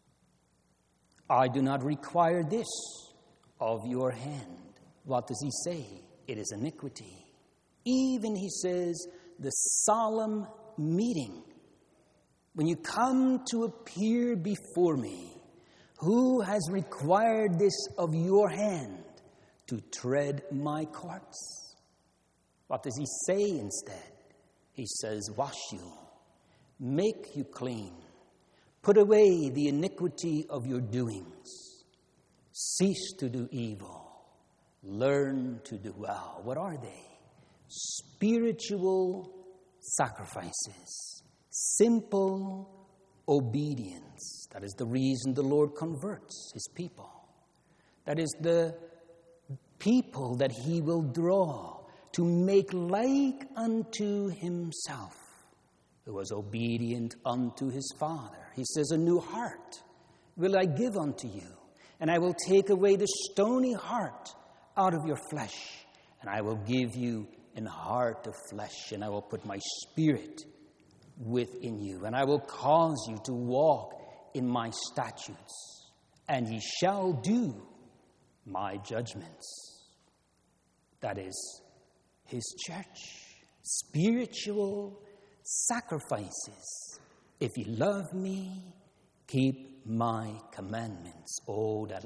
I do not require this of your hand. What does he say? It is iniquity. Even, he says, the solemn meeting. When you come to appear before me, who has required this of your hand to tread my courts? What does he say instead? He says, wash you, make you clean, put away the iniquity of your doings, cease to do evil, learn to do well. What are they? Spiritual sacrifices, simple obedience. That is the reason the Lord converts his people. That is the people that he will draw to make like unto himself, who was obedient unto his father. He says, a new heart will I give unto you, and I will take away the stony heart out of your flesh, and I will give you an heart of flesh, and I will put my spirit within you, and I will cause you to walk in my statutes, and ye shall do my judgments. That is his church. Spiritual sacrifices. If ye love me, keep my commandments. Oh, that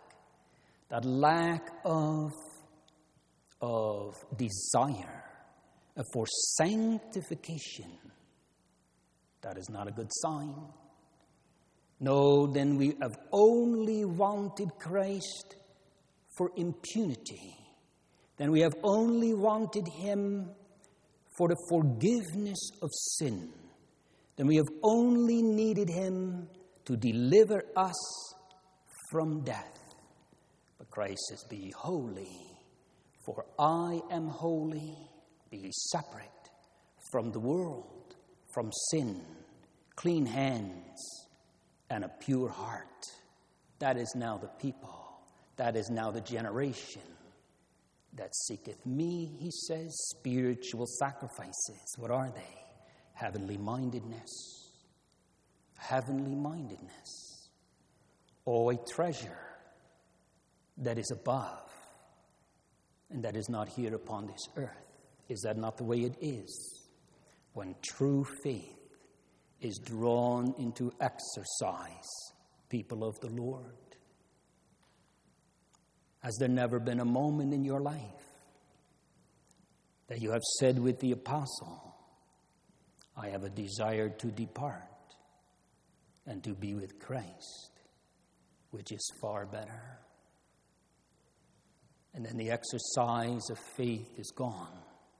lack of desire for sanctification. That is not a good sign. No, then we have only wanted Christ for impunity. Then we have only wanted him for the forgiveness of sin. Then we have only needed him to deliver us from death. But Christ says, be ye holy, for I am holy. Be ye separate from the world, from sin, clean hands, and a pure heart. That is now the people. That is now the generation that seeketh me, he says. Spiritual sacrifices. What are they? Heavenly mindedness. Heavenly mindedness. Oh, a treasure that is above and that is not here upon this earth. Is that not the way it is? When true faith is drawn into exercise, people of the Lord. Has there never been a moment in your life that you have said with the apostle, I have a desire to depart and to be with Christ, which is far better? And then the exercise of faith is gone.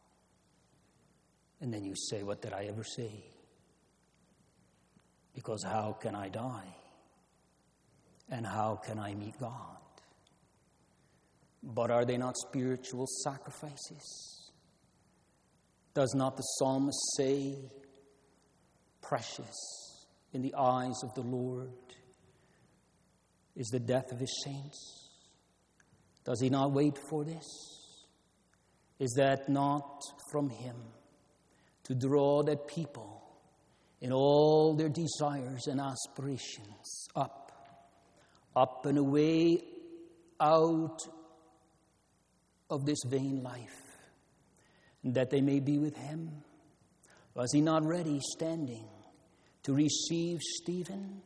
And then you say, what did I ever say? Because how can I die? And how can I meet God? But are they not spiritual sacrifices? Does not the psalmist say, precious in the eyes of the Lord is the death of his saints? Does he not wait for this? Is that not from him to draw that people in all their desires and aspirations up and away out of this vain life, that they may be with him? Was he not ready, standing, to receive Stephen?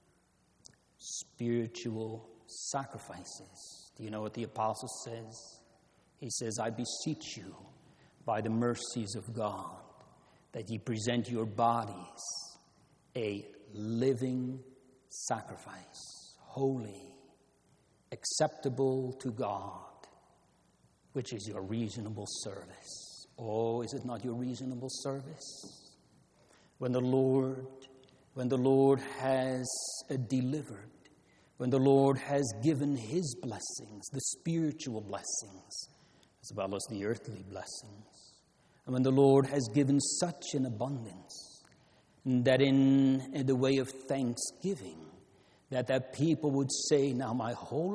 Spiritual sacrifices. Do you know what the apostle says? He says, I beseech you by the mercies of God that ye present your bodies a living sacrifice, holy, acceptable to God, which is your reasonable service. Oh, is it not your reasonable service? When the Lord has delivered, when the Lord has given his blessings, the spiritual blessings, as well as the earthly blessings, and when the Lord has given such an abundance, that in the way of thanksgiving, that people would say, now my whole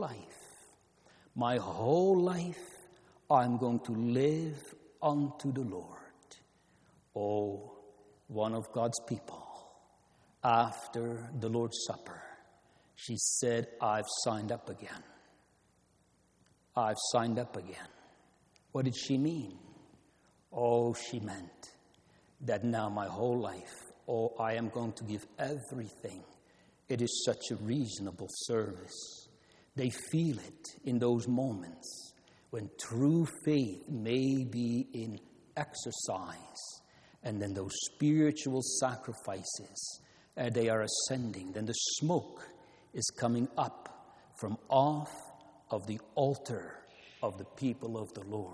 life, I'm going to live unto the Lord. Oh, one of God's people, after the Lord's Supper, she said, I've signed up again. I've signed up again. What did she mean? Oh, she meant that now my whole life, oh, I am going to give everything. It is such a reasonable service. They feel it in those moments when true faith may be in exercise, and then those spiritual sacrifices, they are ascending. Then the smoke is coming up from off of the altar of the people of the Lord.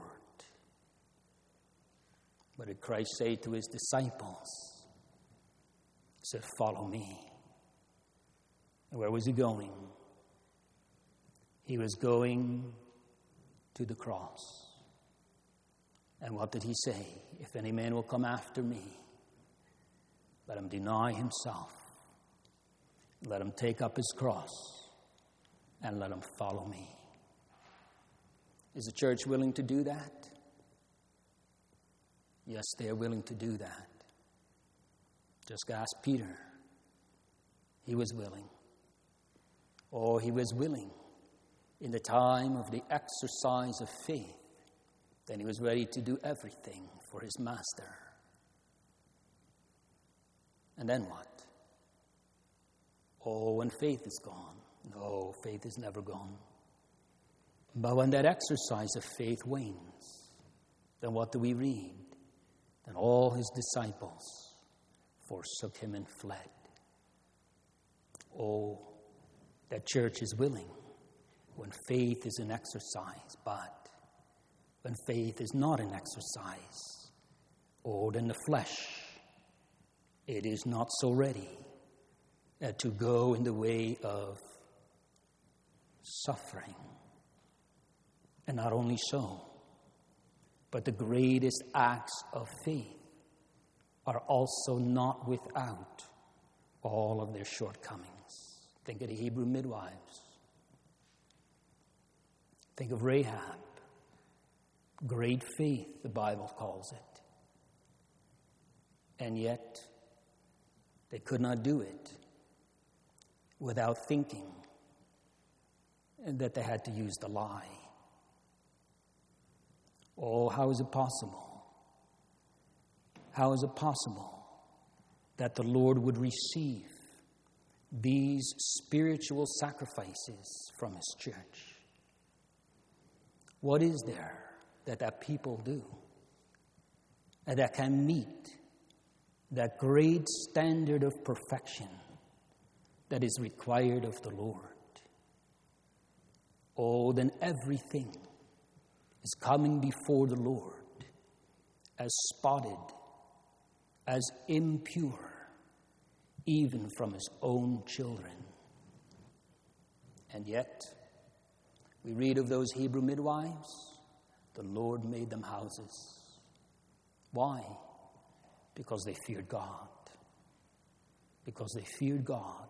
What did Christ say to his disciples? He said, follow me. And where was he going? He was going to the cross. And what did he say? If any man will come after me, Let him deny himself. Let him take up his cross and let him follow me. Is the church willing to do that? Yes, they are willing to do that. Just ask Peter. He was willing. Oh, he was willing in the time of the exercise of faith. Then he was ready to do everything for his master. And then what? Oh, when faith is gone. No, faith is never gone. But when that exercise of faith wanes, then what do we read? Then all his disciples forsook him and fled. Oh, that church is willing when faith is in exercise, but when faith is not in exercise, oh, then the flesh, it is not so ready to go in the way of suffering. And not only so, but the greatest acts of faith are also not without all of their shortcomings. Think of the Hebrew midwives. Think of Rahab. Great faith, the Bible calls it. And yet, they could not do it without thinking that they had to use the lie. Oh, how is it possible? How is it possible that the Lord would receive these spiritual sacrifices from his church? What is there that people do that can meet that great standard of perfection that is required of the Lord? Oh, then everything is coming before the Lord as spotted, as impure, even from his own children. And yet, we read of those Hebrew midwives, the Lord made them houses. Why? Because they feared God. Because they feared God.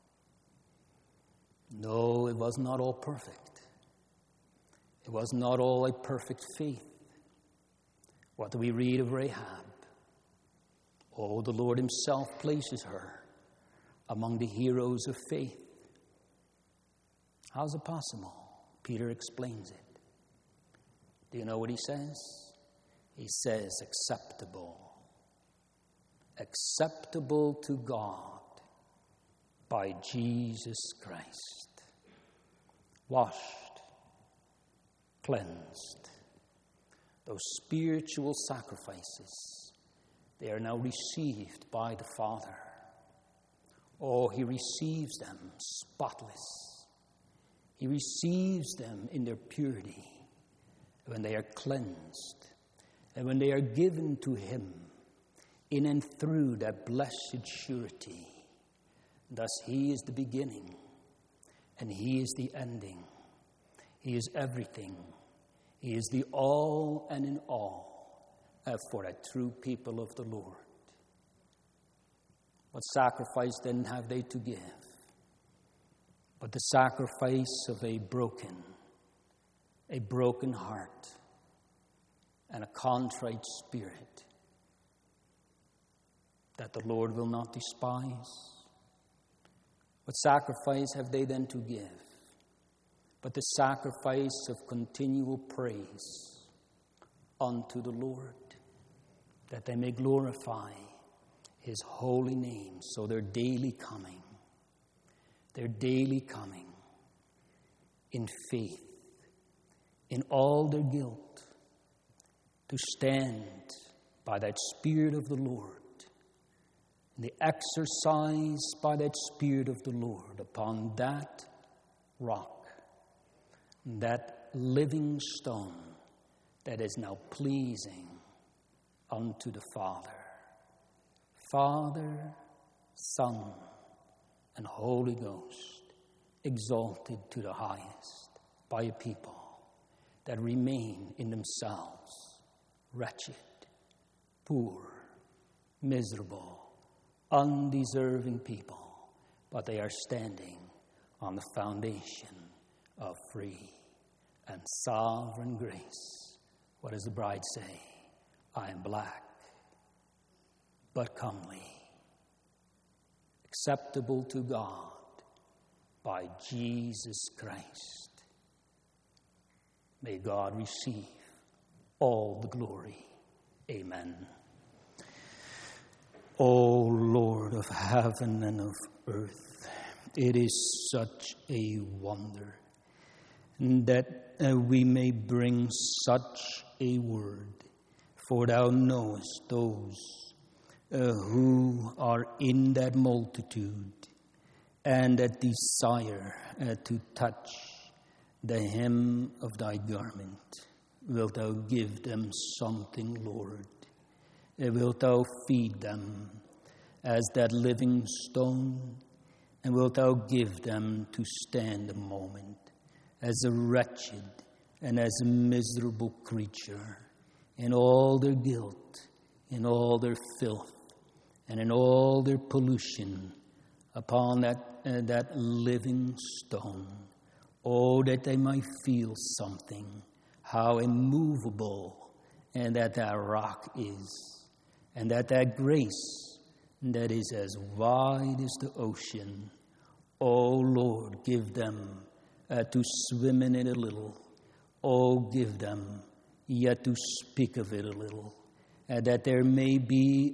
No, it was not all perfect. It was not all a perfect faith. What do we read of Rahab? Oh, the Lord himself places her among the heroes of faith. How is it possible? Peter explains it. Do you know what he says? He says, acceptable. Acceptable to God by Jesus Christ. Washed, cleansed. Those spiritual sacrifices, they are now received by the Father. Oh, he receives them spotless. He receives them in their purity when they are cleansed and when they are given to him in and through that blessed surety. Thus he is the beginning and he is the ending. He is everything. He is the all and in all for a true people of the Lord. What sacrifice then have they to give? But the sacrifice of a broken heart, and a contrite spirit that the Lord will not despise. What sacrifice have they then to give? But the sacrifice of continual praise unto the Lord, that they may glorify his holy name. So their daily coming in faith, in all their guilt, to stand by that Spirit of the Lord, and the exercise by that Spirit of the Lord upon that rock, that living stone that is now pleasing unto the Father. Father, Son, and Holy Ghost, exalted to the highest by a people that remain in themselves wretched, poor, miserable, undeserving people, but they are standing on the foundation of free and sovereign grace. What does the bride say? I am black, but comely, acceptable to God by Jesus Christ. May God receive all the glory. Amen. O Lord of heaven and of earth, it is such a wonder that we may bring such a word, for thou knowest those who are in that multitude and that desire to touch the hem of thy garment. Wilt thou give them something, Lord? Wilt thou feed them as that living stone? And wilt thou give them to stand a moment as a wretched and as a miserable creature in all their guilt, in all their filth, and in all their pollution upon that living stone? Oh, that they might feel something, how immovable and that rock is, and that grace that is as wide as the ocean. Oh, Lord, give them to swim in it a little. Oh, give them yet to speak of it a little, that there may be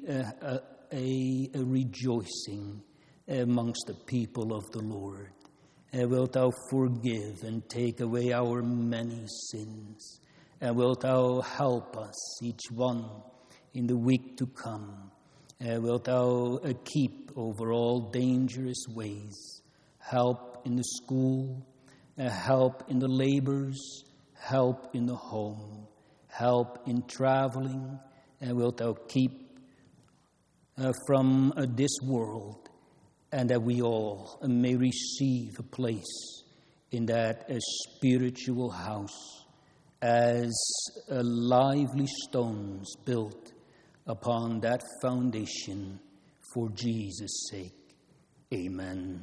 a rejoicing amongst the people of the Lord. Wilt thou forgive and take away our many sins? And wilt thou help us, each one, in the week to come? Wilt thou keep over all dangerous ways? Help in the school, help in the labors, help in the home, help in traveling. Wilt thou keep from this world, and that we all may receive a place in that spiritual house as lively stones built upon that foundation for Jesus' sake. Amen.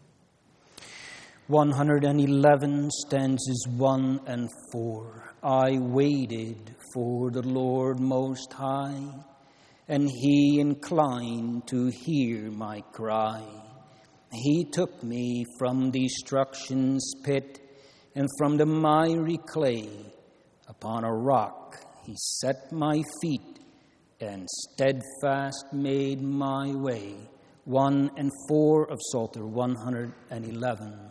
111 stanzas 1 and 4. I waited for the Lord Most High, and he inclined to hear my cry. He took me from destruction's pit and from the miry clay. Upon a rock he set my feet and steadfast made my way. 1 and 4 of Psalter 111.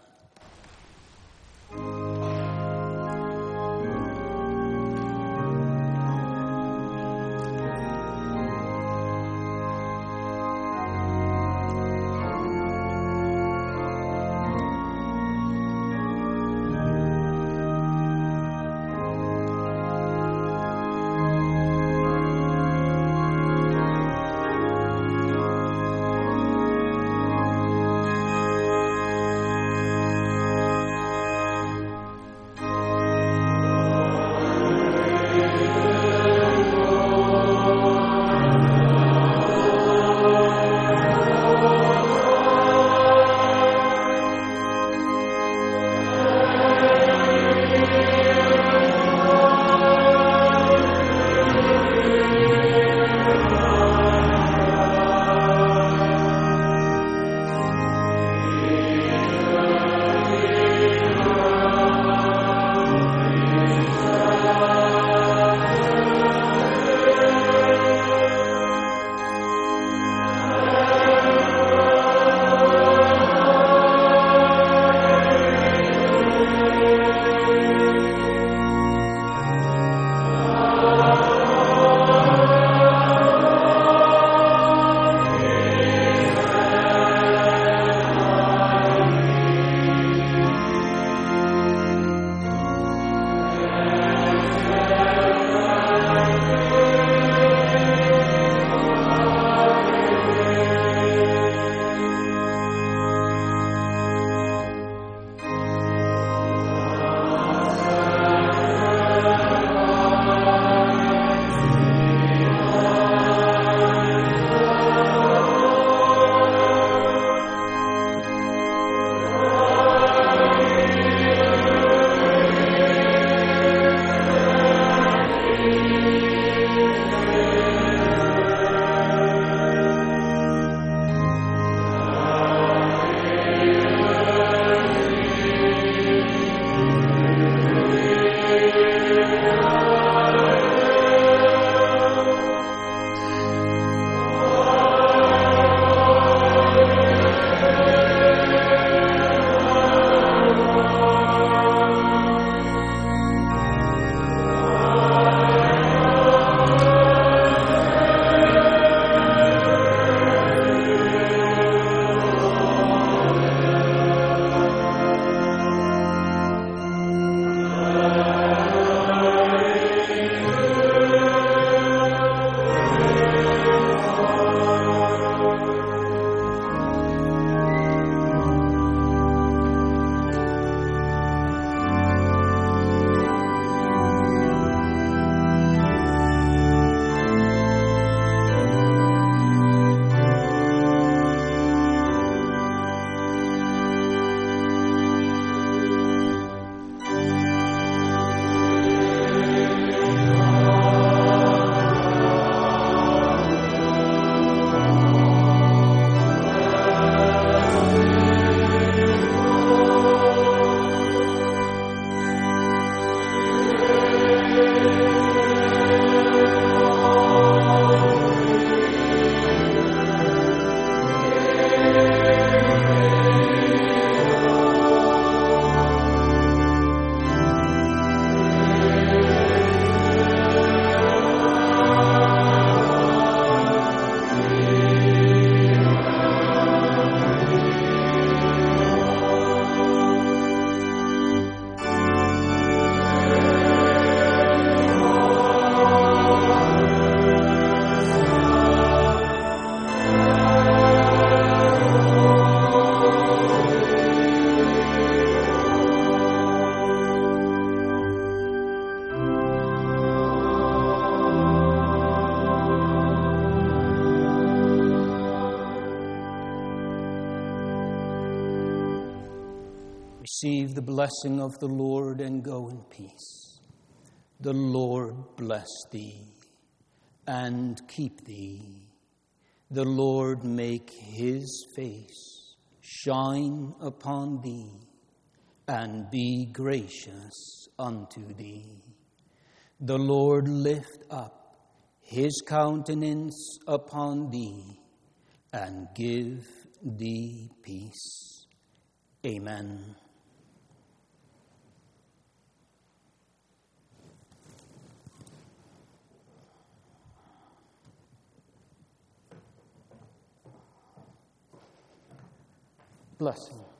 Receive the blessing of the Lord and go in peace. The Lord bless thee and keep thee. The Lord make his face shine upon thee and be gracious unto thee. The Lord lift up his countenance upon thee and give thee peace. Amen. Blessing.